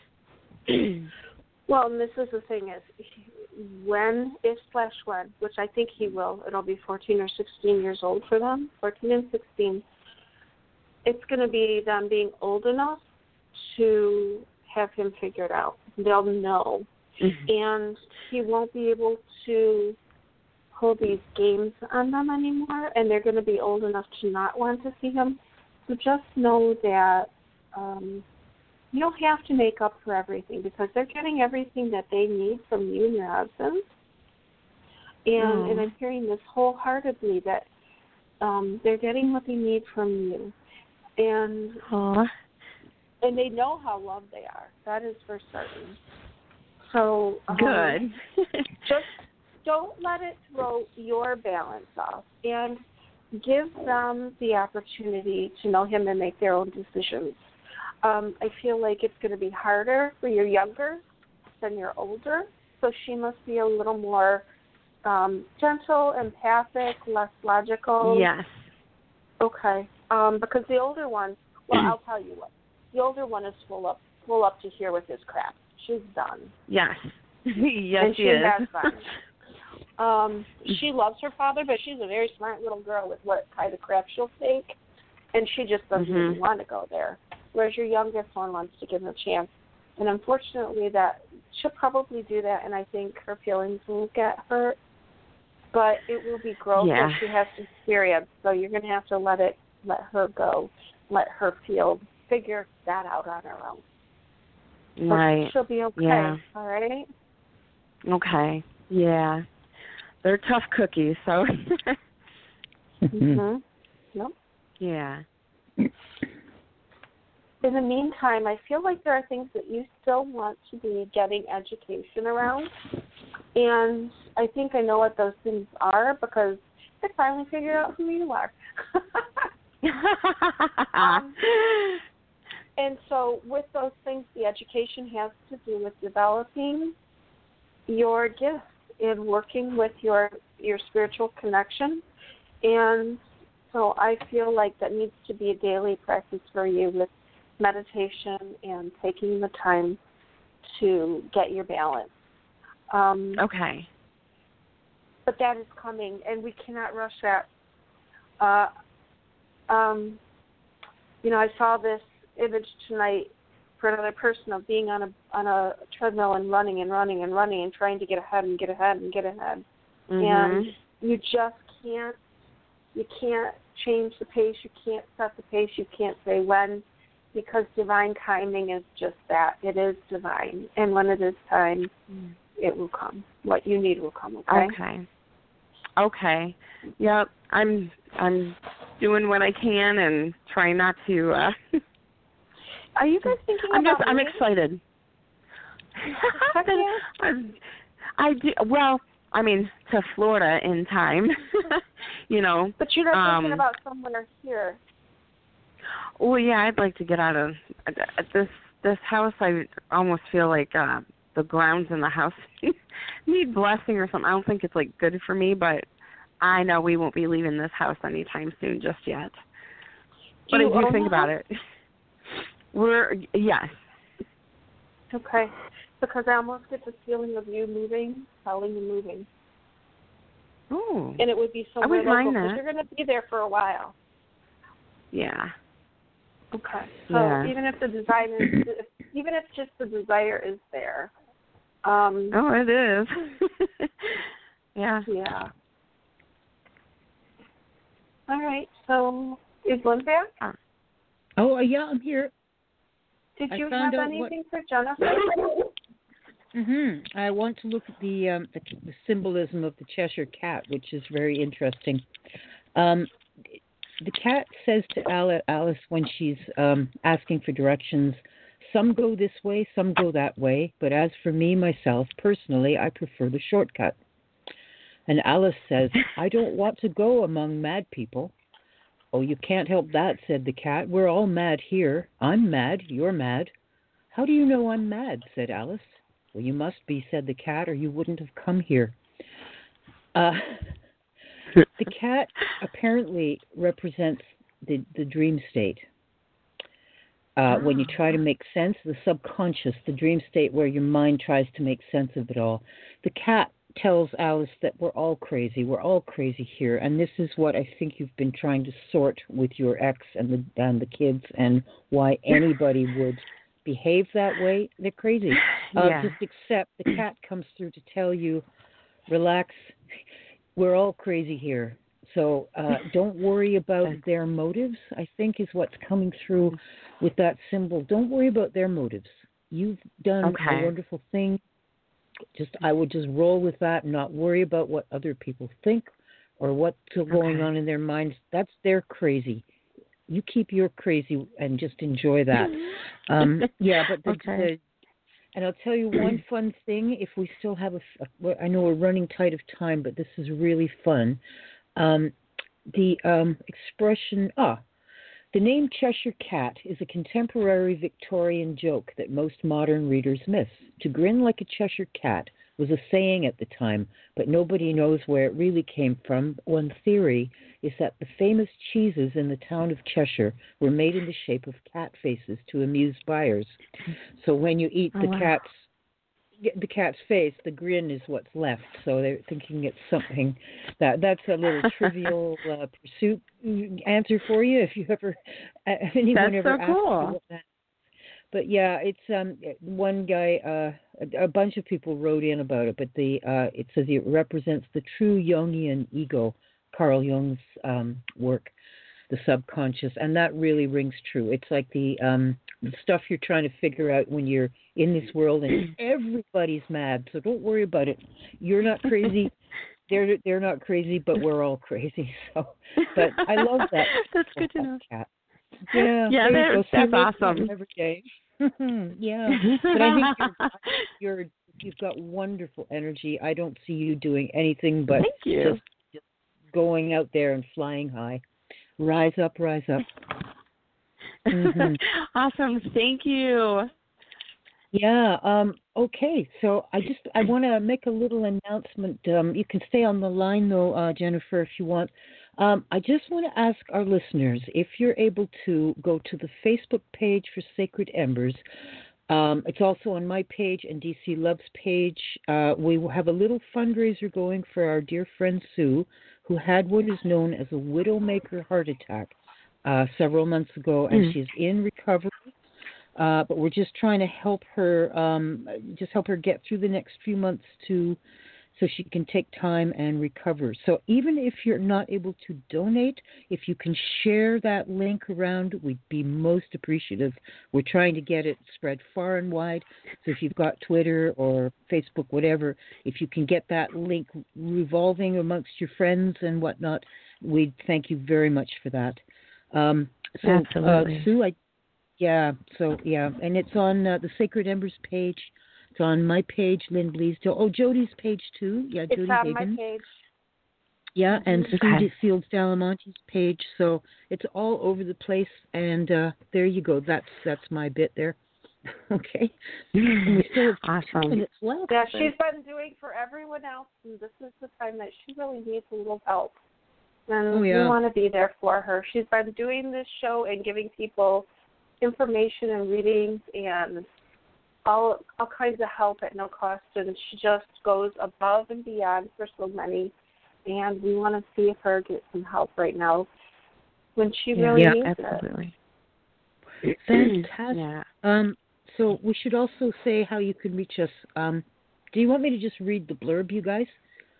C: Well, and this is the thing is, when, if slash when, which I think he will, it'll be fourteen or sixteen years old for them, fourteen and sixteen. It's going to be them being old enough to have him figured out. They'll know. Mm-hmm. And he won't be able to pull these games on them anymore, and they're going to be old enough to not want to see him. So just know that um, you don't have to make up for everything because they're getting everything that they need from you in your absence. And, mm. and I'm hearing this wholeheartedly that um, they're getting what they need from you. And, and they know how loved they are. That is for certain. So um,
G: good.
C: just don't let it throw your balance off, and give them the opportunity to know him and make their own decisions. Um, I feel like it's going to be harder for your younger than your older, so she must be a little more um, gentle, empathic, less logical.
G: Yes.
C: Okay. Um, because the older one, well, I'll tell you what, the older one is full up, full up to here with his crap. She's done.
G: Yes. yes,
C: and
G: she,
C: she
G: is.
C: has done. Um, she loves her father, but she's a very smart little girl with what kind of crap she'll take, and she just doesn't
G: mm-hmm.
C: even want to go there. Whereas your youngest one wants to give him a chance. And unfortunately, that she'll probably do that, and I think her feelings will get hurt. But it will be growth
G: yeah.
C: that she has to experience, so you're going to have to let it, let her go, let her feel, figure that out on her own.
G: Right.
C: But she'll be okay.
G: Yeah.
C: All right?
G: Okay. Yeah. They're tough cookies, so.
C: mhm. Yep.
G: Yeah.
C: In the meantime, I feel like there are things that you still want to be getting education around. And I think I know what those things are because I finally figured out who you are. um, And so with those things, the education has to do with developing your gifts and working with your your spiritual connection. And so I feel like that needs to be a daily practice for you with meditation and taking the time to get your balance. Um,
G: okay.
C: But that is coming, and we cannot rush that. Uh, um, you know, I saw this image tonight for another person of being on a on a treadmill and running and running and running and trying to get ahead and get ahead and get ahead.
G: Mm-hmm.
C: And you just can't you can't change the pace, you can't set the pace, you can't say when, because divine timing is just that. It is divine. And when it is time, mm. it will come. What you need will come, okay?
G: Okay. Okay. Yep. I'm I'm doing what I can and trying not to uh
C: Are you guys thinking
G: I'm
C: about
G: just, I'm excited. I, I do, well, I mean, to Florida in time, you know.
C: But you're not
G: um,
C: thinking about somewhere here.
G: Well, yeah, I'd like to get out of this this house. I almost feel like uh, the grounds in the house need blessing or something. I don't think it's, like, good for me, but I know we won't be leaving this house anytime soon just yet.
C: Do
G: but
C: you
G: I do
C: own
G: think
C: the
G: about
C: house?
G: it. We're, yes.
C: Okay. Because I almost get the feeling of you moving, selling and moving.
G: Oh.
C: And it would be
G: I
C: somewhere
G: wouldn't
C: local
G: mind
C: because
G: that.
C: you're going to be there for a while.
G: Yeah.
C: Okay. So
G: Yeah.
C: even if the design is, if, even if just the desire is there. Um,
G: oh, it is. yeah.
C: Yeah. All right. So is Lynn back?
G: Uh,
A: Oh, yeah, I'm here.
C: Did
A: I
C: you
A: found
C: have
A: out
C: anything for Jennifer?
A: Mhm. I want to look at the, um, the the symbolism of the Cheshire Cat, which is very interesting. Um, the cat says to Alice when she's um, asking for directions, some go this way, some go that way, but as for me, myself, personally, I prefer the shortcut. And Alice says, I don't want to go among mad people. Oh, you can't help that, said the cat. We're all mad here. I'm mad, you're mad. How do you know I'm mad, said Alice. Well, you must be, said the cat, or you wouldn't have come here. Uh, the cat apparently represents the, the dream state. Uh, oh. When you try to make sense, the subconscious, the dream state where your mind tries to make sense of it all. The cat tells Alice that we're all crazy. We're all crazy here. And this is what I think you've been trying to sort with your ex and the, and the kids, and why anybody would behave that way. They're crazy. Uh, yeah. Just accept the cat comes through to tell you, relax, we're all crazy here. So uh, don't worry about their motives, I think is what's coming through with that symbol. Don't worry about their motives. You've done okay. a wonderful thing. Just I would just roll with that and not worry about what other people think or what's going okay. on in their minds. That's their crazy. You keep your crazy and just enjoy that. Um, yeah, but the, okay. the, and I'll tell you one fun thing. If we still have a, a, I know we're running tight of time, but this is really fun. Um, the um, expression, ah, the name Cheshire Cat is a contemporary Victorian joke that most modern readers miss. To grin like a Cheshire Cat was a saying at the time, but nobody knows where it really came from. One theory is that the famous cheeses in the town of Cheshire were made in the shape of cat faces to amuse buyers. So when you eat oh, the wow. cat's the cat's face, the grin is what's left. So they're thinking it's something that that's a little trivial uh, pursuit answer for you. If you ever anyone
G: that's
A: ever
G: so
A: asked
G: cool.
A: you what that. But yeah, it's um one guy. Uh, a, a bunch of people wrote in about it, but the uh, it says it represents the true Jungian ego, Carl Jung's um, work, the subconscious, and that really rings true. It's like the um, the stuff you're trying to figure out when you're in this world, and everybody's mad. So don't worry about it. You're not crazy. they're they're not crazy, but we're all crazy. So, but I love that.
G: That's good to know.
A: Cat. Yeah,
G: yeah, that, that's awesome.
A: Every day. yeah, but I think you're, you're you've got wonderful energy. I don't see you doing anything but
G: Thank you.
A: Just, just going out there and flying high. Rise up, rise up. Mm-hmm.
G: Awesome. Thank you.
A: Yeah. Um, okay. So I just I want to make a little announcement. Um, you can stay on the line though, uh, Jennifer, if you want. Um, I just want to ask our listeners if you're able to go to the Facebook page for Sacred Embers. Um, it's also on my page and D C Love's page. Uh, we will have a little fundraiser going for our dear friend Sue, who had what is known as a widowmaker heart attack uh, several months ago, and mm. she's in recovery. Uh, but we're just trying to help her, um, just help her get through the next few months to, so she can take time and recover. So even if you're not able to donate, if you can share that link around, we'd be most appreciative. We're trying to get it spread far and wide. So if you've got Twitter or Facebook, whatever, if you can get that link revolving amongst your friends and whatnot, we'd thank you very much for that. Um, so,
G: Absolutely.
A: Uh, Sue, I, yeah, so, yeah, and it's on uh, the Sacred Embers page. It's on my page, Lynn Bleasdale. Oh, Jody's page too. Yeah,
C: it's
A: Jody
C: on
A: Higgins.
C: my page.
A: Yeah, and
G: okay.
A: Sue Fields Dalamonte's page. So it's all over the place. And uh, there you go. That's that's my bit there. Okay. And we still have
G: awesome.
A: two minutes left.
C: Yeah, she's been doing for everyone else, and this is the time that she really needs a little help. And
A: oh, yeah.
C: we want to be there for her. She's been doing this show and giving people information and readings and all all kinds of help at no cost, and she just goes above and beyond for so many, and we want to see her get some help right now when she
A: yeah,
C: really
A: yeah,
C: needs
G: absolutely.
C: it.
A: Fantastic.
G: Yeah.
A: Um, so we should also say how you can reach us. Um, do you want me to just read the blurb, you guys?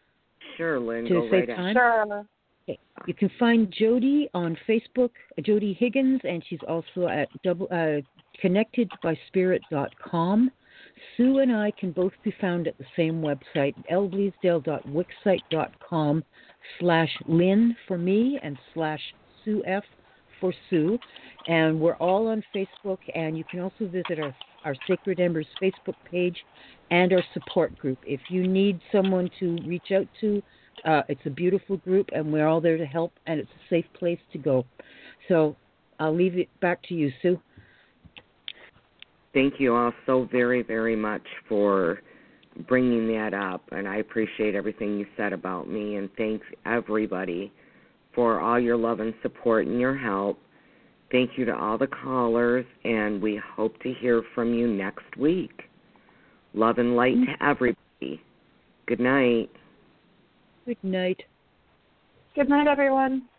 B: Sure, Lynn.
A: To
B: go
A: save
B: right
A: time?
C: Sure.
A: Okay. You can find Jody on Facebook, Jody Higgins, and she's also at double, uh, connected by spirit dot com. Sue and I can both be found at the same website, l bleasdale dot wixsite dot com slash Lynn for me and slash Sue F for Sue, and we're all on Facebook, and you can also visit our, our Sacred Embers Facebook page and our support group. If you need someone to reach out to, uh, it's a beautiful group, and we're all there to help, and it's a safe place to go. So I'll leave it back to you, Sue.
B: Thank you all so very, very much for bringing that up, and I appreciate everything you said about me, and thanks everybody for all your love and support and your help. Thank you to all the callers, and we hope to hear from you next week. Love and light to everybody. Good night.
A: Good night.
C: Good night, everyone.